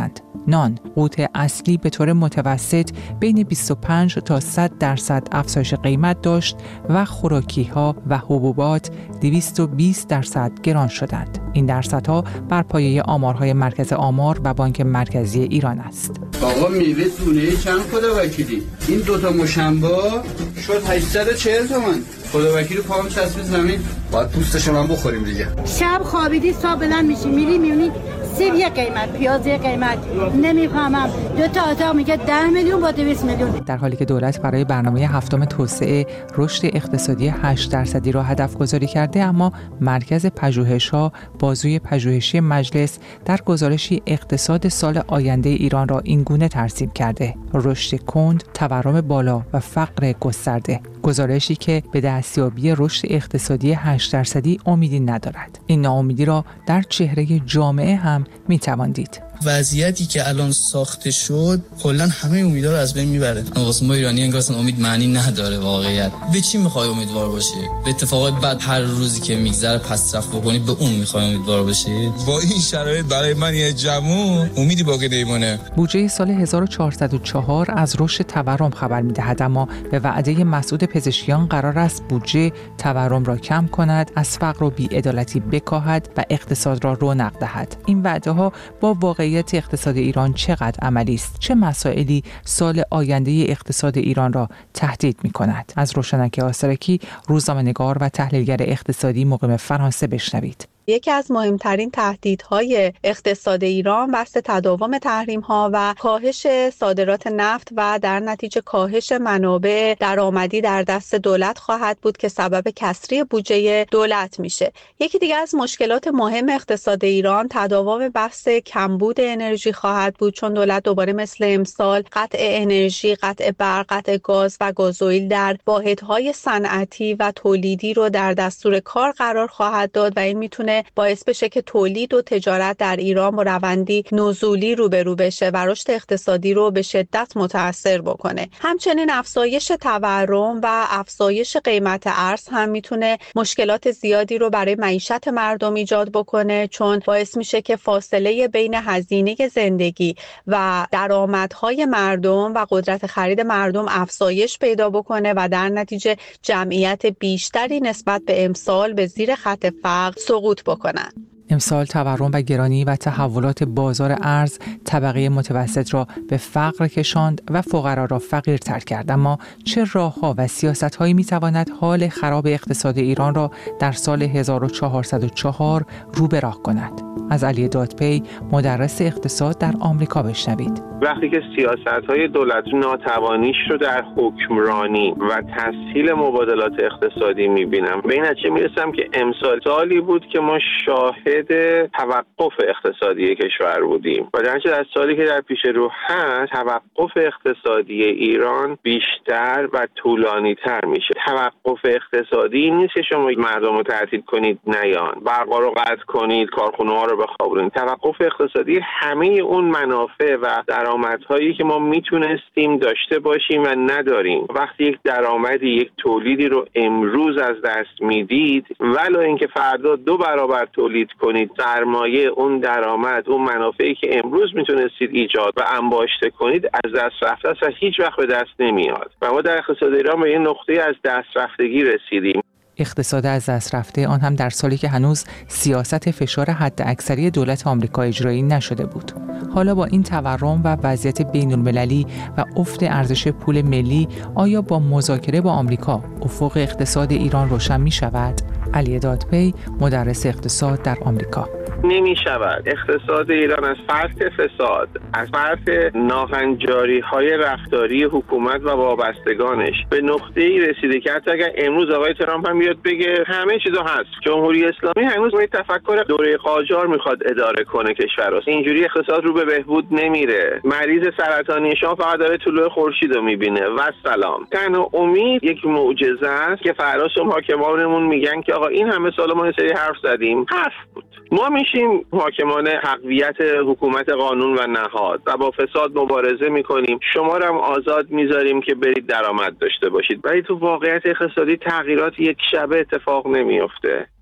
نان، قوت اصلی به طور متوسط بین بیست و پنج تا صد درصد افزایش قیمت داشت و خوراکی‌ها و حبوبات دویست و بیست درصد گران شدند. این درصدها بر پایه آمارهای مرکز آمار و بانک مرکزی ایران است. آقا میوه دونه چند خدا وکیلی؟ این دوتا مشنبا شد هشتصد و چهل تومن. خدا وکیلی پام چسبید زمین. باید پوستشون هم بخوریم دیگه. شب خوابیدی صبح بلند میشی میری میونی سیب یه قیمت، پیاز یه قیمت، نمیفهمم. دو تا اتاق میگه ده میلیون با دویست میلیون. در حالی که دولت برای برنامه هفتم توسعه رشد اقتصادی هشت درصدی را هدف گذاری کرده، اما مرکز پژوهش‌ها بازوی پژوهشی مجلس در گزارشی اقتصاد سال آینده ایران را این گونه ترسیم کرده: رشد کند، تورم بالا و فقر گسترده. گزارشی که به دستیابی رشد اقتصادی هشت درصدی امیدی ندارد. این ناامیدی را در چهره جامعه هم میتوان دید. وضعیتی که الان ساخته شد کلا همه امیدا رو از بین میبره. واسه ما ایرانی انگار اصلا امید معنی نداره. واقعیت به چی میخوای امیدوار باشی؟ به اتفاقات بعد هر روزی که میگذره پس رفت بکنی به اون میخوای امیدوار باشی؟ با این شرایط برای من یه جوون امیدی باقی نمیمونه. بودجه سال هزار و چهارصد و چهار از رشد تورم خبر میدهد، اما به وعده مسعود پزشکیان قرار است بودجه تورم را کم کند، از فقر و بی‌عدالتی بکاهد و اقتصاد را رونق دهد. این وعده ها با واقع اقتصاد ایران چقدر عملی است؟ چه مسائلی سال آینده اقتصاد ایران را تهدید می کند؟ از روشنک آسرکی، روزنامه‌نگار و تحلیلگر اقتصادی مقیم فرانسه بشنوید. یکی از مهمترین تهدیدهای اقتصاد ایران بحث تداوم تحریم‌ها و کاهش صادرات نفت و در نتیجه کاهش منابع درآمدی در دست دولت خواهد بود که سبب کسری بودجه دولت میشه. یکی دیگه از مشکلات مهم اقتصاد ایران تداوم بحث کمبود انرژی خواهد بود، چون دولت دوباره مثل امسال قطع انرژی، قطع برق، قطع گاز و گازوئیل در واحدهای صنعتی و تولیدی رو در دستور کار قرار خواهد داد و این میتونه باعث بشه که تولید و تجارت در ایران با روندی نزولی روبرو بشه و رشد اقتصادی رو به شدت متاثر بکنه. همچنین افزایش تورم و افزایش قیمت ارز هم میتونه مشکلات زیادی رو برای معیشت مردم ایجاد بکنه، چون باعث میشه که فاصله بین هزینه زندگی و درآمدهای مردم و قدرت خرید مردم افزایش پیدا بکنه و در نتیجه جمعیت بیشتری نسبت به امسال به زیر خط فقر سقوط بکنن. امسال تورم و گرانی و تحولات بازار ارز طبقه متوسط را به فقر کشاند و فقرا را فقیرتر کرد. اما چه راه‌ها و سیاست‌هایی می‌تواند حال خراب اقتصاد ایران را در سال هزار و چهارصد و چهار رو به راه کند؟ از علی دادپی، مدرس اقتصاد در آمریکا بشنوید. وقتی که سیاست‌های دولت ناتوانیش رو در حکمرانی و تسهیل مبادلات اقتصادی می‌بینم، به این نتیجه می‌رسم که امسال سالی بود که ما شاهد توقف اقتصادی کشور بودیم و در نتیجه در سالی که در پیش رو هست توقف اقتصادی ایران بیشتر و طولانی‌تر میشه. توقف اقتصادی نیست که شما مردم رو تعطیل کنید نیان، برقا رو قطع کنید، کارخونه‌ها رو بخوابونید. توقف اقتصادی همه اون منافع و درآمدهایی که ما میتونستیم داشته باشیم و نداریم، وقتی یک درآمدی، یک تولیدی رو امروز از دست میدید ولو اینکه فردا دو برابر تولید کنید، سرمایه، اون درآمد، اون منافعی که امروز میتونستید ایجاد و انباشته کنید از دست رفته است و هیچ وقت به دست نمیاد و ما در اقتصاد ایران به یه نقطه از دست رفتگی رسیدیم. اقتصاد از دست رفته، آن هم در سالی که هنوز سیاست فشار حد اکثری دولت آمریکا اجرایی نشده بود. حالا با این تورم و وضعیت بین المللی و افت ارزش پول ملی، آیا با مذاکره با آمریکا افق اقتصاد ایران روشن می شود؟ علی دادپی، مدرس اقتصاد در آمریکا: نمی شود. اقتصاد ایران از فرط فساد، از فرط ناهنجاری های رفتاری حکومت و وابستگانش به نقطه ای رسیده که حتی اگر امروز آقای ترامپ هم بیاد بگه همه چیزا هست، جمهوری اسلامی هنوز به تفکر دوره قاجار میخواد اداره کنه کشور رو. اینجوری اقتصاد رو به بهبود نمیره. مریض سرطانی شما فقط داره طلوع خورشید رو میبینه و سلام. تنها امید یک معجزه است که فراس و حاکمانمون میگن که آقا این همه سال ما این سری حرف زدیم، حرف بود. ما میشیم حاکمان حقیقت حکومت قانون و نهاد و با فساد مبارزه میکنیم، شما رو هم آزاد میذاریم که برید درآمد داشته باشید. ولی تو واقعیت اقتصادی تغییرات یک شبه اتفاق نمیفته.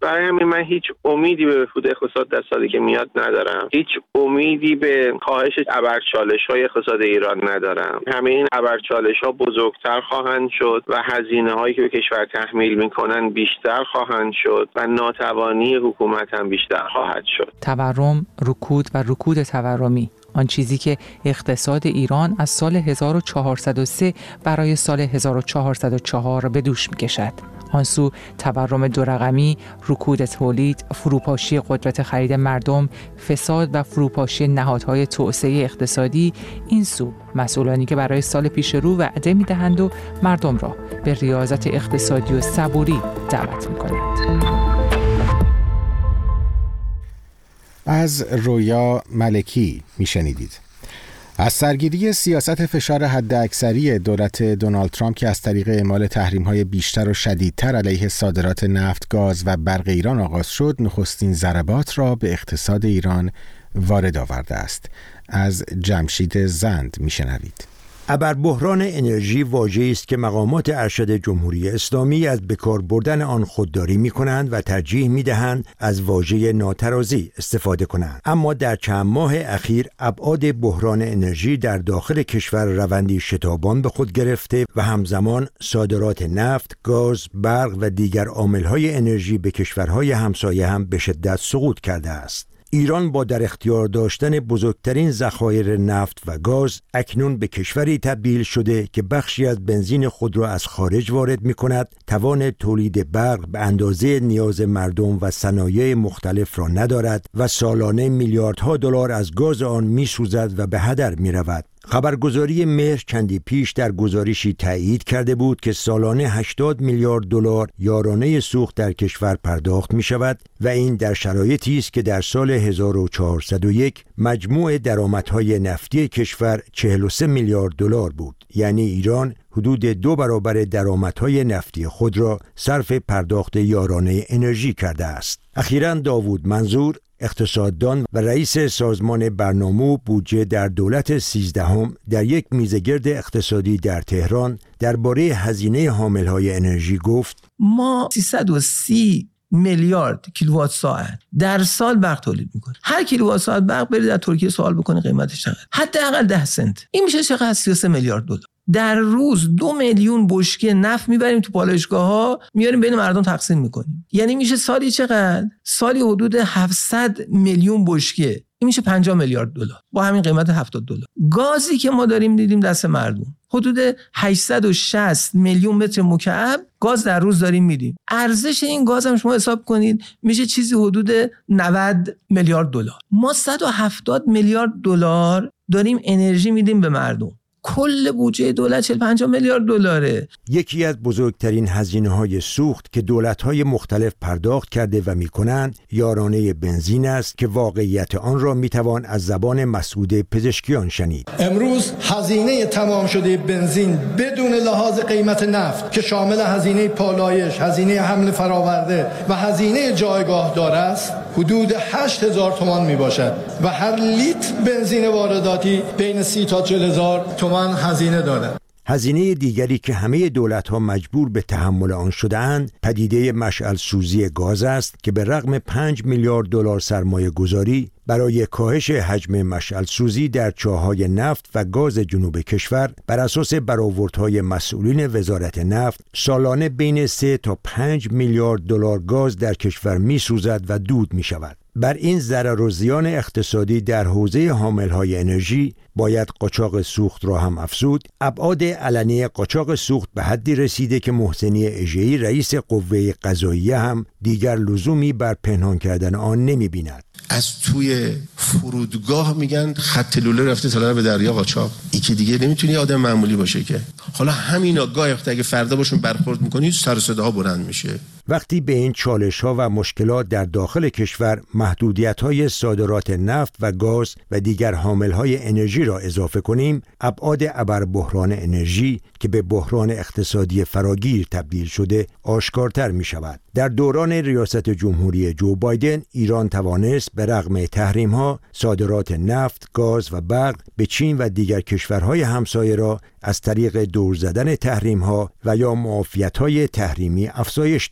برای همین من هیچ امیدی به بهبود اقتصاد در سالی که میاد ندارم. هیچ امیدی به کاهش ابرچالش‌های اقتصاد ایران ندارم. همه این ابرچالش‌ها بزرگتر خواهند شد و هزینه‌هایی که به کشور تحمیل می‌کنن بیشتر خواهند شد و ناتوانی حکومت هم بیشتر خواهد شد. تورم، رکود و رکود تورمی، آن چیزی که اقتصاد ایران از سال هزار و چهارصد و سه برای سال هزار و چهارصد و چهار به دوش می‌کشد. آن سو تورم دو رقمی، رکود تولید، فروپاشی قدرت خرید مردم، فساد و فروپاشی نهادهای توسعه اقتصادی. این سو مسئولانی که برای سال پیش رو وعده می‌دهند و مردم را به ریاضت اقتصادی و صبوری دعوت می‌کنند. از رویا ملکی میشنیدید. از سرگیری سیاست فشار حداکثری دولت دونالد ترامپ که از طریق اعمال تحریم‌های بیشتر و شدیدتر علیه صادرات نفت، گاز و برق ایران آغاز شد، نخستین ضربات را به اقتصاد ایران وارد آورده است. از جمشید زند میشنوید. ابربحران انرژی واژه‌ای است که مقامات ارشد جمهوری اسلامی از بکار بردن آن خودداری می‌کنند و ترجیح می‌دهند از واژه ناترازی استفاده کنند. اما در چند ماه اخیر ابعاد بحران انرژی در داخل کشور روندی شتابان به خود گرفته و همزمان صادرات نفت، گاز، برق و دیگر عامل‌های انرژی به کشورهای همسایه هم به شدت سقوط کرده است. ایران با در اختیار داشتن بزرگترین ذخایر نفت و گاز اکنون به کشوری تبدیل شده که بخشی از بنزین خود را از خارج وارد می کند، توان تولید برق به اندازه نیاز مردم و صنایع مختلف را ندارد و سالانه میلیاردها دلار از گاز آن می سوزد و به هدر می رود. خبرگزاری مهر چندی پیش در گزارشی تایید کرده بود که سالانه هشتاد میلیارد دلار یارانه سوخت در کشور پرداخت می شود و این در شرایطی است که در سال هزار و چهارصد و یک مجموع درآمدهای نفتی کشور چهل و سه میلیارد دلار بود. یعنی ایران حدود دو برابر درآمدهای نفتی خود را صرف پرداخت یارانه انرژی کرده است. اخیراً داوود منظور، اقتصاددان و رئیس سازمان برنامه و بودجه در دولت سیزدهم، در یک میزگرد اقتصادی در تهران درباره هزینه حاملهای انرژی گفت: ما سیصد و سی میلیارد کیلووات ساعت در سال برق تولید میکنیم. هر کیلووات ساعت برق برید در ترکیه سوال بکنید قیمتش چقدر، حداقل ده سنت. این میشه چقدر؟ سی و سه میلیارد دلار. در روز دو میلیون بشکه نفت میبریم تو پالایشگاه‌ها، میاریم بین مردم تقسیم میکنیم. یعنی میشه سالی چقدر؟ سالی حدود هفتصد میلیون بشکه. این میشه پنجاه میلیارد دلار با همین قیمت هفتاد دلار. گازی که ما داریم دیدیم دست مردم، حدود هشتصد و شصت میلیون متر مکعب گاز در روز داریم میدیم. ارزش این گاز هم شما حساب کنید میشه چیزی حدود نود میلیارد دلار. ما صد و هفتاد میلیارد دلار داریم انرژی میدیم به مردم. کل بودجه دولت چهل پنجاه میلیارد دلاره. یکی از بزرگترین هزینه‌های سوخت که دولت‌های مختلف پرداخت کرده و می‌کنند یارانه بنزین است که واقعیت آن را می‌توان از زبان مسعود پزشکیان شنید. امروز هزینه تمام شده بنزین بدون لحاظ قیمت نفت که شامل هزینه پالایش، هزینه حمل فراورده و هزینه جایگاه دار است حدود هشت هزار تومان میباشد و هر لیتر بنزین وارداتی بین سی تا چهل هزار تومان هزینه دارد. هزینه دیگری که همه دولت‌ها مجبور به تحمل آن شده‌اند پدیده مشعل سوزی گاز است که به رغم پنج میلیارد دلار سرمایه گذاری برای کاهش حجم مشعل سوزی در چاه‌های نفت و گاز جنوب کشور بر اساس برآوردهای مسئولین وزارت نفت سالانه بین سه تا پنج میلیارد دلار گاز در کشور می‌سوزد و دود می‌شود. بر این ضرر و زیان اقتصادی در حوزه حاملهای انرژی باید قاچاق سوخت را هم افزود. ابعاد علنی قاچاق سوخت به حدی رسیده که محسنی اژه‌ای رئیس قوه قضاییه هم دیگر لزومی بر پنهان کردن آن نمی‌بیند. از توی فرودگاه میگن خط لوله رفته طلا به دریا قاچاق. این که دیگه نمیتونی آدم معمولی باشه که. حالا همینا گاهی وقت اگه فردا باشون برخورد میکنی سر و صداها بلند میشه. وقتی به این چالش‌ها و مشکلات در داخل کشور محدودیت‌های صادرات نفت و گاز و دیگر حامل‌های انرژی را اضافه کنیم، ابعاد ابربحران انرژی که به بحران اقتصادی فراگیر تبدیل شده آشکارتر می‌شود. در دوران ریاست جمهوری جو بایدن ایران توانست به رغم تحریم‌ها صادرات نفت، گاز و برق به چین و دیگر کشورهای همسایه را از طریق دور زدن تحریم‌ها و یا معافیت‌های تحریمی افزایش دهد.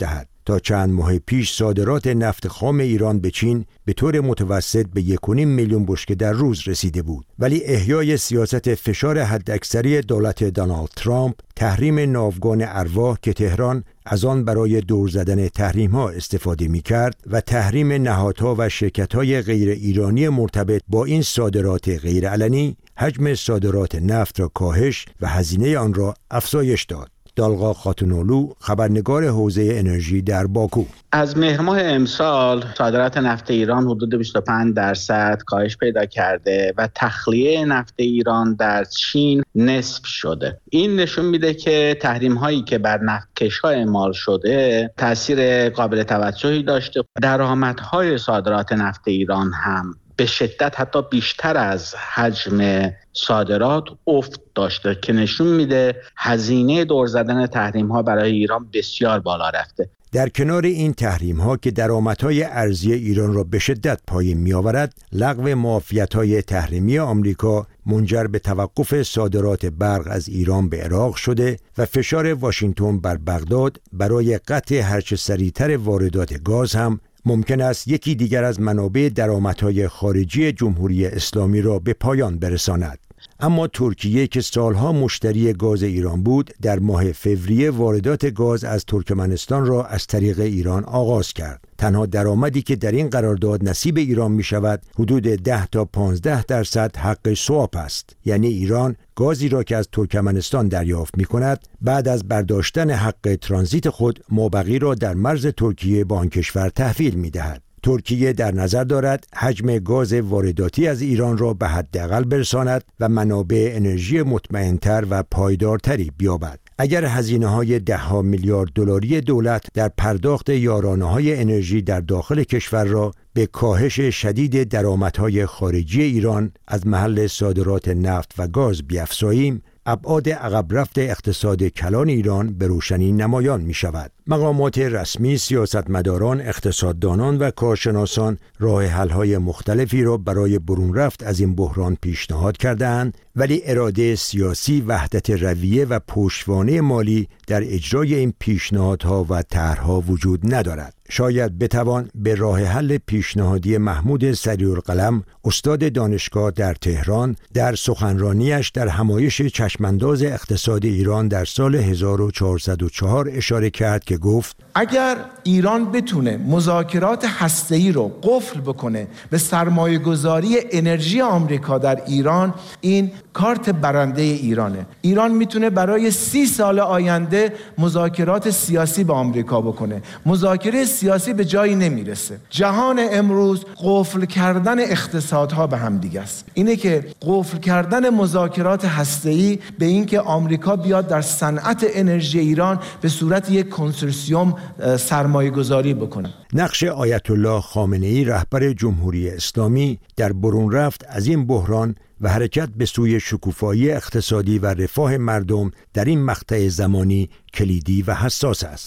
تا چند ماه پیش صادرات نفت خام ایران به چین به طور متوسط به یک و نیم میلیون بشکه در روز رسیده بود. ولی احیای سیاست فشار حداکثری دولت دونالد ترامپ، تحریم ناوگان ارواح که تهران از آن برای دور زدن تحریم‌ها استفاده می‌کرد و تحریم نهادها و شرکت‌های غیر ایرانی مرتبط با این صادرات غیرعلنی، حجم صادرات نفت را کاهش و هزینه آن را افزایش داد. دالغا خاتونولو، خبرنگار حوزه انرژی در باکو: از مهر ماه امسال صادرات نفت ایران حدود بیست و پنج درصد کاهش پیدا کرده و تخلیه نفت ایران در چین نصف شده. این نشون میده که تحریم هایی که بر نفتکش‌ها اعمال شده تاثیر قابل توجهی داشته. درآمدهای صادرات نفت ایران هم به شدت حتی بیشتر از حجم صادرات افت داشته که نشون میده هزینه دور زدن تحریم ها برای ایران بسیار بالا رفته. در کنار این تحریم ها که درآمدهای ارزی ایران را به شدت پایین می آورد، لغو معافیت‌های تحریمی آمریکا منجر به توقف صادرات برق از ایران به عراق شده و فشار واشنگتن بر بغداد برای قطع هرچه سریعتر واردات گاز هم ممکن است یکی دیگر از منابع درآمدهای خارجی جمهوری اسلامی را به پایان برساند. اما ترکیه که سالها مشتری گاز ایران بود، در ماه فوریه واردات گاز از ترکمنستان را از طریق ایران آغاز کرد. تنها درآمدی که در این قرارداد نصیب ایران می شود حدود ده تا پانزده درصد حق سواپ است. یعنی ایران گازی را که از ترکمنستان دریافت می کند بعد از برداشتن حق ترانزیت خود مابقی را در مرز ترکیه به آن کشور تحویل می دهد. ترکیه در نظر دارد حجم گاز وارداتی از ایران را به حداقل برساند و منابع انرژی مطمئن‌تر و پایدارتری بیابد. اگر هزینه‌های ده‌ها میلیارد دلاری دولت در پرداخت یارانه‌های انرژی در داخل کشور را به کاهش شدید درآمدهای خارجی ایران از محل صادرات نفت و گاز بیفزاییم، ابعاد عقب رفت اقتصاد کلان ایران به روشنی نمایان می شود. مقامات رسمی، سیاستمداران، اقتصاددانان و کارشناسان راه حل‌های مختلفی را برای برون رفت از این بحران پیشنهاد کرده‌اند، ولی اراده سیاسی، وحدت رویه و پشتوانه مالی در اجرای این پیشنهادها و طرح‌ها وجود ندارد. شاید بتوان به راه حل پیشنهادی محمود سریع‌القلم، استاد دانشگاه در تهران، در سخنرانیش در همایش چشمانداز اقتصاد ایران در سال هزار و چهارصد و چهار اشاره کرد که گفت: اگر ایران بتونه مذاکرات هسته‌ای رو قفل بکنه به سرمایه‌گذاری انرژی آمریکا در ایران، این کارت برنده ایرانه. ایران میتونه برای سی سال آینده مذاکرات سیاسی با آمریکا بکنه. مذاکره سیاسی به جایی نمیرسه. جهان امروز قفل کردن اقتصادها به هم دیگه است. اینه که قفل کردن مذاکرات هسته‌ای به این که آمریکا بیاد در صنعت انرژی ایران به صورت یک کنسورسیوم سرمایه گذاری بکنه. نقش آیت الله خامنه‌ای رهبر جمهوری اسلامی در برون رفت از این بحران و حرکت به سوی شکوفایی اقتصادی و رفاه مردم در این مقطع زمانی کلیدی و حساس است.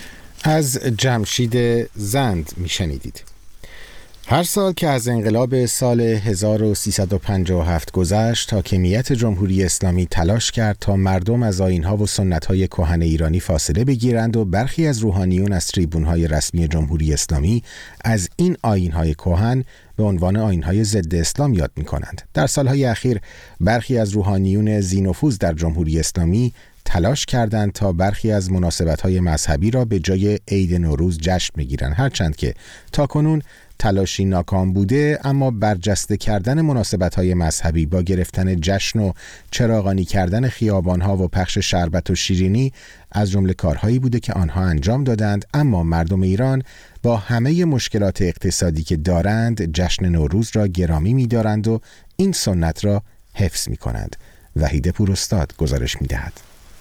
از جمشید زند میشنیدید. هر سال که از انقلاب سال هزار و سیصد و پنجاه و هفت گذشت، حاکمیت جمهوری اسلامی تلاش کرد تا مردم از آیین‌ها و سنت‌های کهن ایرانی فاصله بگیرند و برخی از روحانیون از تریبون‌های رسمی جمهوری اسلامی از این آیین‌های کهن به عنوان آیین‌های ضد اسلام یاد می‌کنند. در سال‌های اخیر برخی از روحانیون ذی‌نفوذ در جمهوری اسلامی تلاش کردند تا برخی از مناسبت‌های مذهبی را به جای عید نوروز جشن بگیرند، هرچند که تاکنون تلاشی ناکام بوده، اما برجسته کردن مناسبت‌های مذهبی با گرفتن جشن و چراغانی کردن خیابان‌ها و پخش شربت و شیرینی از جمله کارهایی بوده که آنها انجام دادند. اما مردم ایران با همه مشکلات اقتصادی که دارند جشن نوروز را گرامی می‌دارند و این سنت را حفظ می‌کنند. وحید پوراستاد گزارش می‌دهد.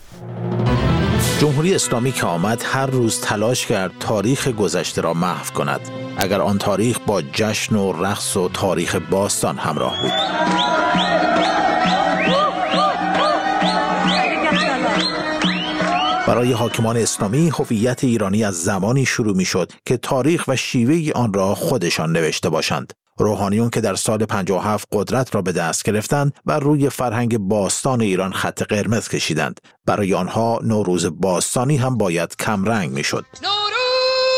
جمهوری اسلامی که آمد هر روز تلاش کرد تاریخ گذشته را محو کند، اگر آن تاریخ با جشن و رقص و تاریخ باستان همراه بود. برای حاکمان اسلامی هویت ایرانی از زمانی شروع می شد که تاریخ و شیوه آن را خودشان نوشته باشند. روحانیون که در سال پنجاه و هفت قدرت را به دست گرفتند و روی فرهنگ باستان ایران خط قرمز کشیدند. برای آنها نوروز باستانی هم باید کمرنگ می شد. نوروز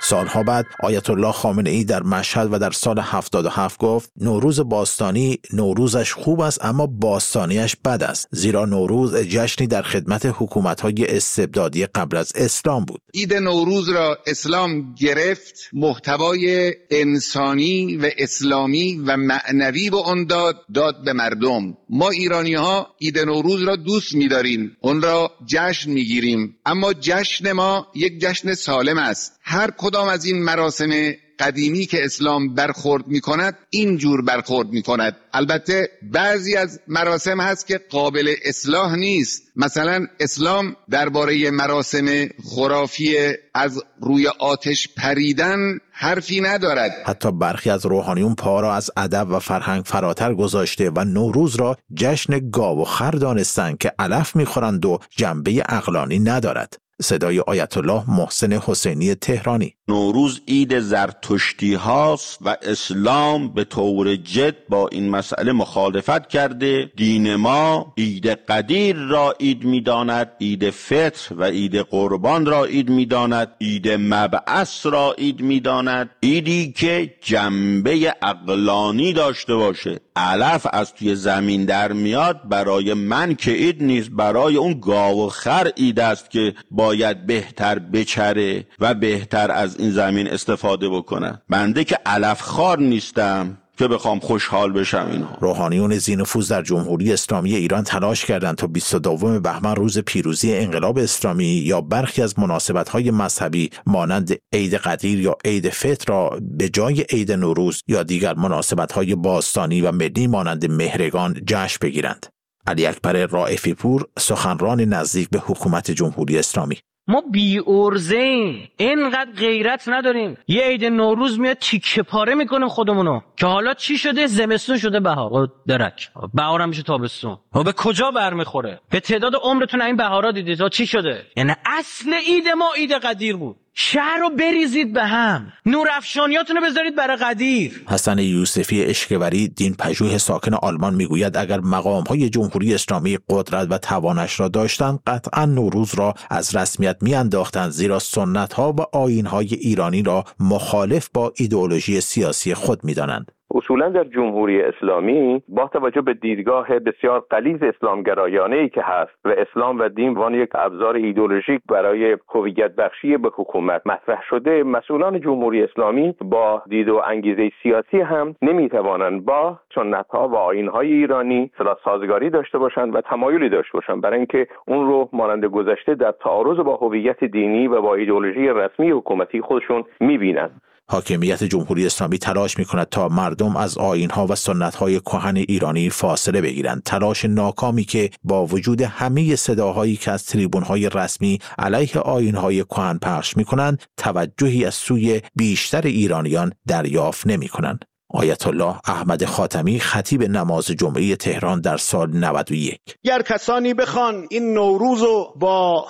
سالها بعد آیت الله خامنه ای در مشهد و در سال هفتاد و هفت گفت نوروز باستانی نوروزش خوب است اما باستانیش بد است، زیرا نوروز جشنی در خدمت حکومت‌های استبدادی قبل از اسلام بود. عید نوروز را اسلام گرفت، محتوای انسانی و اسلامی و معنوی به آن داد داد به مردم. ما ایرانی‌ها عید نوروز را دوست می‌داریم، اون را جشن می‌گیریم، اما جشن ما یک جشن سالم است. هر کدام از این مراسم قدیمی که اسلام برخورد می کند اینجور برخورد می کند. البته بعضی از مراسم هست که قابل اصلاح نیست. مثلا اسلام درباره مراسم خرافی از روی آتش پریدن حرفی ندارد. حتی برخی از روحانیون پا را از ادب و فرهنگ فراتر گذاشته و نوروز را جشن گاو و خر دانستند که علف می‌خورند و جنبه عقلانی ندارد. صدای آیت الله محسن حسینی تهرانی. نوروز عید زرتشتی هاست و اسلام به طور جد با این مسئله مخالفت کرده. دین ما عید قدیر را عید می داند، عید فطر و عید قربان را عید می داند، عید مبعث را عید می داند، عیدی که جنبه عقلانی داشته باشه. علف از توی زمین در میاد، برای من که عید نیست، برای اون گاو و خر عید است که باید بهتر بچره و بهتر از این زمین استفاده بکنه. بنده که علف خار نیستم که بخوام خوشحال بشم. اینها روحانیون ذی‌نفوذ در جمهوری اسلامی ایران تلاش کردند تا بیست و دوم بهمن روز پیروزی انقلاب اسلامی یا برخی از مناسبت‌های مذهبی مانند عید قدیر یا عید فطر را به جای عید نوروز یا دیگر مناسبت‌های باستانی و ملی مانند مهرگان جشن بگیرند. علی اکبر رائفی پور، سخنران نزدیک به حکومت جمهوری اسلامی: ما بی ارزه‌ایم، اینقدر غیرت نداریم. یه عید نوروز میاد تیکه پاره میکنه خودمونو که حالا چی شده؟ زمستون شده بهار، درک بهار هم میشه تابستون. ما به کجا برمیخوره؟ به تعداد عمرتون این بهارا دیدید تا چی شده؟ یعنی اصل عید ما عید قدیر بود. شهر رو بریزید به هم، نورافشانیاتون رو بذارید برای قدیر. حسن یوسفی اشکوری، دین پژوه ساکن آلمان، میگوید اگر مقام‌های جمهوری اسلامی قدرت و توانش را داشتند قطعا نوروز را از رسمیت میانداختند، زیرا سنت‌ها و آیین‌های ایرانی را مخالف با ایدئولوژی سیاسی خود می‌دانند. اصولا در جمهوری اسلامی با توجه به دیدگاه بسیار غلیظ اسلامگرایانه‌ای که هست و اسلام و دین وان یک ابزار ایدئولوژیک برای هویت بخشی به حکومت مطرح شده، مسئولان جمهوری اسلامی با دید و انگیزه سیاسی هم نمیتوانند با سنت‌ها و آیین‌های ایرانی صلاح سازگاری داشته باشند و تمایلی داشته باشند برای اینکه اون رو مانند گذشته در تعارض با هویت دینی و با ایدئولوژی رسمی حکومتی خودشون می‌بینند. حاکمیت جمهوری اسلامی تلاش می‌کند تا مردم از آیین‌ها و سنت‌های کهن ایرانی فاصله بگیرند، تلاش ناکامی که با وجود همه صداهایی که از تریبون‌های رسمی علیه آیین‌های کهن پخش می‌کنند توجهی از سوی بیشتر ایرانیان دریافت نمی‌کنند. آیت الله احمد خاتمی، خطیب نماز جمعه تهران در سال نود و یک: گر کسانی بخوان این نوروزو با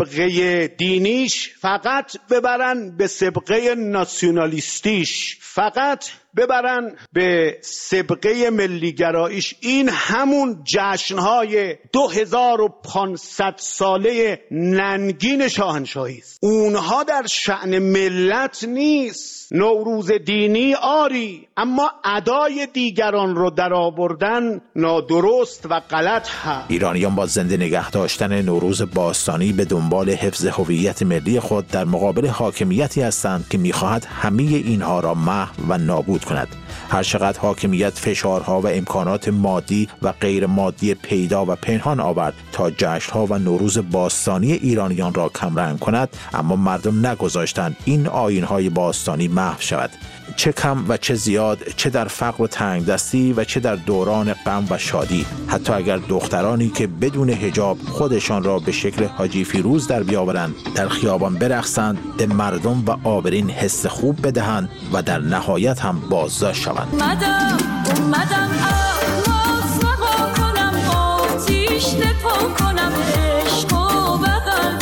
سابقه دینیش فقط ببرن به سابقه ناسیونالیستیش، فقط ببرن به سابقه ملیگراییش، این همون جشنهای دو هزار و پانصد ساله ننگین شاهنشاهی است. اونها در شأن ملت نیست. نوروز دینی آری، اما ادای دیگران رو در آوردن نادرست و غلط هست. ایرانیان با زنده نگه داشتن نوروز باستانی به دنبال حفظ هویت ملی خود در مقابل حاکمیتی هستند که می‌خواهد همه اینها را محو و نابود کند. هر چقدر حاکمیت فشارها و امکانات مادی و غیر مادی پیدا و پنهان آورد تا جشن‌ها و نوروز باستانی ایرانیان را کمرنگ کند، اما مردم نگذاشتند این آیین‌های باستانی محو شود. چه کم و چه زیاد، چه در فقر و تنگدستی و چه در دوران غم و شادی، حتی اگر دخترانی که بدون حجاب خودشان را به شکل حاجی فیروز در بیاورند، در خیابان برقصند، به مردم و آبرین حس خوب بدهند و در نهایت هم بازداشت شوند. اومدم اومدم احواز رها کنم، آتیش دپا کنم، عشق و بغل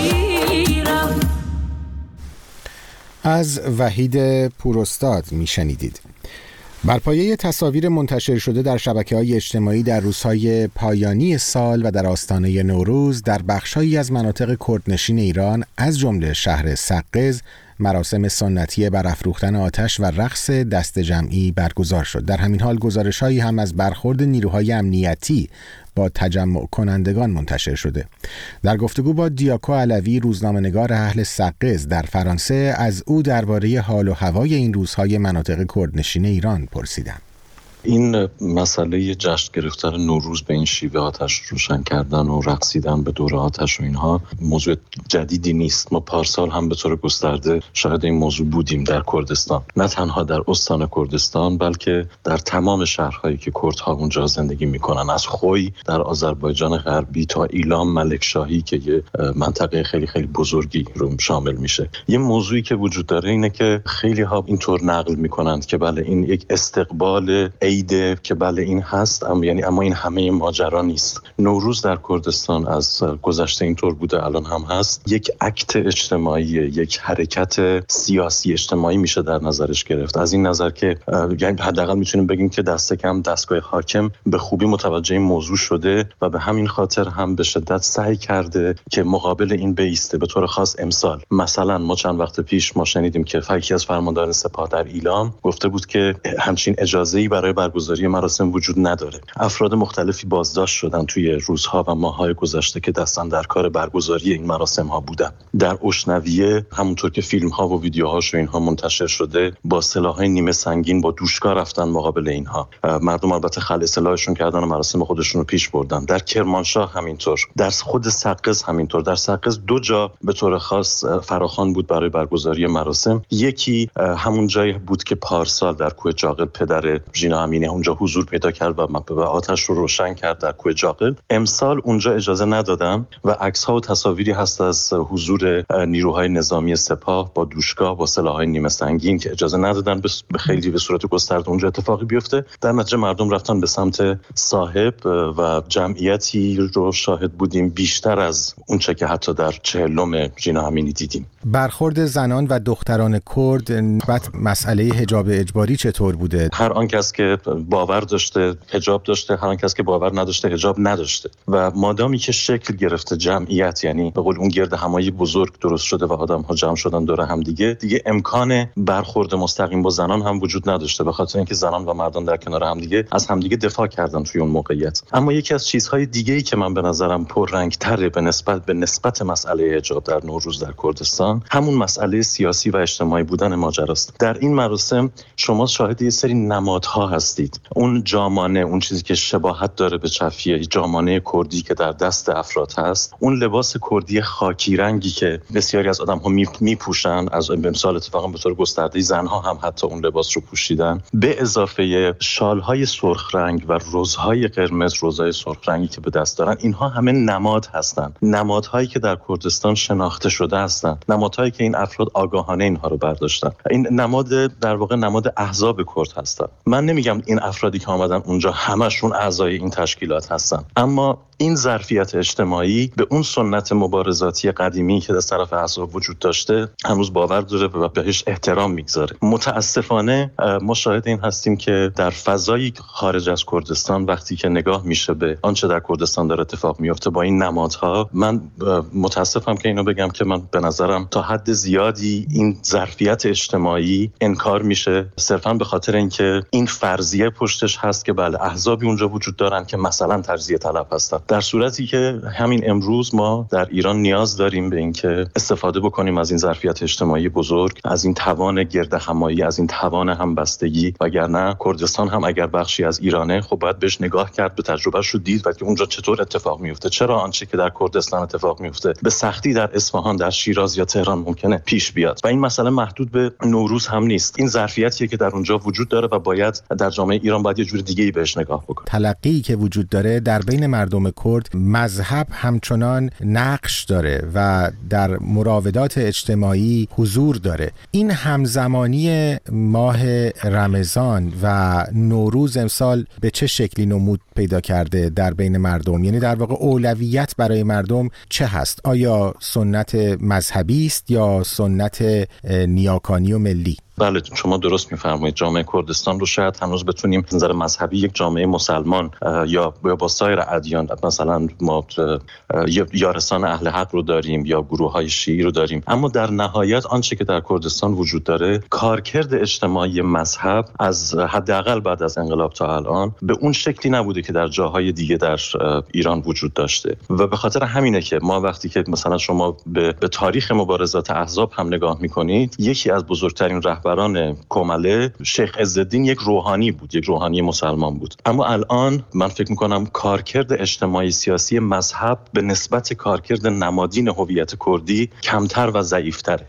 بگیرم. از وحید پوراستاد میشنیدید. بر پایه تصاویر منتشر شده در شبکه‌های اجتماعی در روزهای پایانی سال و در آستانه نوروز در بخش‌هایی از مناطق کردنشین ایران از جمله شهر سقز مراسم سنتی برافروختن آتش و رقص دست جمعی برگزار شد. در همین حال گزارش‌هایی هم از برخورد نیروهای امنیتی با تجمع کنندگان منتشر شده. در گفتگو با دیاکو علوی، روزنامه‌نگار اهل سقز در فرانسه، از او درباره حال و هوای این روزهای مناطق کردنشین ایران پرسیدم. این مسئله جشن گرفتن نوروز به این شیوه آتش روشن کردن و رقصیدن به دور آتش و اینها موضوع جدیدی نیست. ما پارسال هم به طور گسترده شاهد این موضوع بودیم در کردستان، نه تنها در استان کردستان بلکه در تمام شهرهایی که کردها اونجا زندگی میکنن، از خوی در آذربایجان غربی تا ایلام ملکشاهی که یه منطقه خیلی خیلی بزرگی رو شامل میشه. یه موضوعی که وجود داره اینه که خیلی ها اینطور نقل میکنند که بله این یک استقبال ایده که بله این هست، اما یعنی اما این همه ماجرا نیست. نوروز در کردستان از گذشته اینطور بوده، الان هم هست. یک اکت اجتماعی، یک حرکت سیاسی اجتماعی میشه در نظرش گرفت. از این نظر که یعنی حداقل میتونیم بگیم که دست کم دستگاه حاکم به خوبی متوجه این موضوع شده و به همین خاطر هم به شدت سعی کرده که مقابل این بایسته. به طور خاص امسال مثلا ما چند وقت پیش ما شنیدیم که یکی از فرمانداران سپاه در ایلام گفته بود که همچین اجازه‌ای برای برگزاری مراسم وجود نداره. افراد مختلفی بازداشت شدن توی روزها و ماه‌های گذشته که دستن در کار برگزاری این مراسم ها بودن. در اشنویه همونطور که فیلم ها و ویدیوهاش و اینها منتشر شده با سلاح‌های نیمه سنگین با دوشکا رفتن مقابل اینها. مردم البته خلع سلاحشون کردن و مراسم خودشون رو پیش بردن. در کرمانشاه همینطور، در خود سقز همینطور. در سقز دو جا به طور خاص فراخوان بود برای برگزاری مراسم. یکی همون جایی بود که پارسال در کوه جاقل پدر ژینا امینی اونجا حضور پیدا کرد و آتش رو روشن کرد در کوه جاقل. امسال اونجا اجازه ندادن و عکس‌ها و تصاویری هست از حضور نیروهای نظامی سپاه با دوشکا با سلاح‌های نیمه سنگین که اجازه ندادن به خیلی به صورت گسترده اونجا اتفاقی بیفته. در نتیجه مردم رفتن به سمت صاحب و جمعیتی رو شاهد بودیم بیشتر از اونچه که حتی در چهلم ژینا امینی دیدیم. برخورد زنان و دختران کرد نسبت مسئله حجاب اجباری چطور بوده؟ هر آن کس که باور داشته حجاب داشته، هر آن کس که باور نداشته حجاب نداشته. و مادامی که شکل گرفته جمعیت، یعنی به قول اون گرد همایی بزرگ درست شده و آدم‌ها جمع شدن دور هم دیگه، دیگه امکان برخورد مستقیم با زنان هم وجود نداشته، به خاطر اینکه زنان و مردان در کنار هم دیگه از همدیگه دفاع کردن توی اون موقعیت. اما یکی از چیزهای دیگه‌ای که من به نظرم پررنگ‌تره به نسبت به نسبت مسئله حجاب در نوروز در کردستان، همون مسئله سیاسی و اجتماعی بودن ماجراست. در این مراسم شما شاهد یه سری نمادها هستید. اون جامانه، اون چیزی که شباهت داره به چفیه، جامانه کردی که در دست افراد هست، اون لباس کردی خاکی رنگی که بسیاری از آدم‌ها میپوشن، از امسال اتفاقا به طور گسترده زن‌ها هم حتی اون لباس رو پوشیدن، به اضافه شال‌های سرخ رنگ و رزهای قرمز، رزهای سرخ رنگی که به دست دارن، اینها همه نماد هستن، نمادهایی که در کردستان شناخته شده هستن، نمادهایی که این افراد آگاهانه اینها رو برداشتن. این نماد در واقع نماد احزاب کرد هستن. من نمیگم این افرادی که آمدن اونجا همشون اعضای این تشکیلات هستن، اما این ظرفیت اجتماعی به اون سنت مبارزاتی قدیمی که از طرف احزاب وجود داشته هنوز باور داره و بهش احترام میگذاره. متاسفانه ما شاهد این هستیم که در فضایی خارج از کردستان وقتی که نگاه میشه به آنچه در کردستان داره اتفاق میفته با این نمادها، من متاسفم که اینو بگم که من به نظرم تا حد زیادی این ظرفیت اجتماعی انکار میشه، صرفا به خاطر اینکه این فرضیه پشتش هست که بله احزابی اونجا وجود دارن که مثلا تجزیه طلب هستن، در صورتی که همین امروز ما در ایران نیاز داریم به اینکه استفاده بکنیم از این ظرفیت اجتماعی بزرگ، از این توان گرد همایی، از این توان همبستگی. وگرنه کردستان هم اگر بخشی از ایرانه، خب باید بهش نگاه کرد، به تجربهش رو دید و که اونجا چطور اتفاق میفته. چرا آنچه که در کردستان اتفاق میفته به سختی در اصفهان، در شیراز یا تهران ممکنه پیش بیاد. و این مسئله محدود به نوروز هم نیست، این ظرفیتیه که در اونجا وجود داره و باید در جامعه ایران باید یه جور دیگه‌ای بهش نگاه بکنه. تلقی که وجود داره در بین مردم کرد، مذهب همچنان نقش داره و در مراودات اجتماعی حضور داره. این همزمانی ماه رمضان و نوروز امسال به چه شکلی نمود پیدا کرده در بین مردم؟ یعنی در واقع اولویت برای مردم چه هست؟ آیا سنت مذهبی است یا سنت نیاکانی و ملی؟ بله شما درست میفرمایید. جامعه کردستان رو شاید هنوز بتونیم از نظر مذهبی یک جامعه مسلمان یا یا با سایر ادیان، مثلا ما یارسان اهل حق رو داریم یا گروه‌های شیعی رو داریم، اما در نهایت آنچه که در کردستان وجود داره، کارکرد اجتماعی مذهب از حداقل بعد از انقلاب تا الان به اون شکلی نبوده که در جاهای دیگه در ایران وجود داشته و به خاطر همینه که ما وقتی که مثلا شما به, به تاریخ مبارزات احزاب هم نگاه میکنید، یکی از بزرگترین رهبران کومله شیخ عزالدین یک روحانی بود، یک روحانی مسلمان بود. اما الان من فکر میکنم کارکرد اجتماعی سیاسی مذهب به نسبت کارکرد نمادین هویت کردی کمتر و ضعیفتره.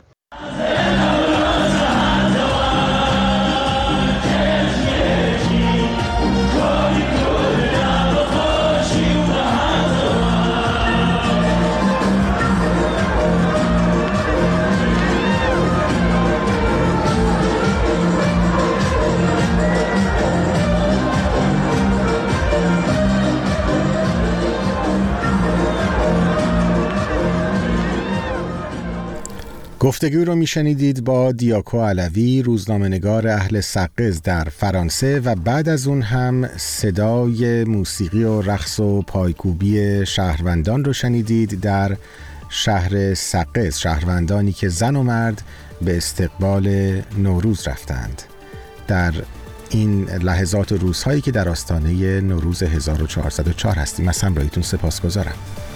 گفتگو رو میشنیدید با دیاکو علوی، روزنامه‌نگار اهل سقز در فرانسه، و بعد از اون هم صدای موسیقی و رقص و پایکوبی شهروندان رو شنیدید در شهر سقز، شهروندانی که زن و مرد به استقبال نوروز رفتند در این لحظات و روزهایی که در آستانه نوروز هزار و چهارصد و چهار هستیم. از همراهیتون سپاسگزارم.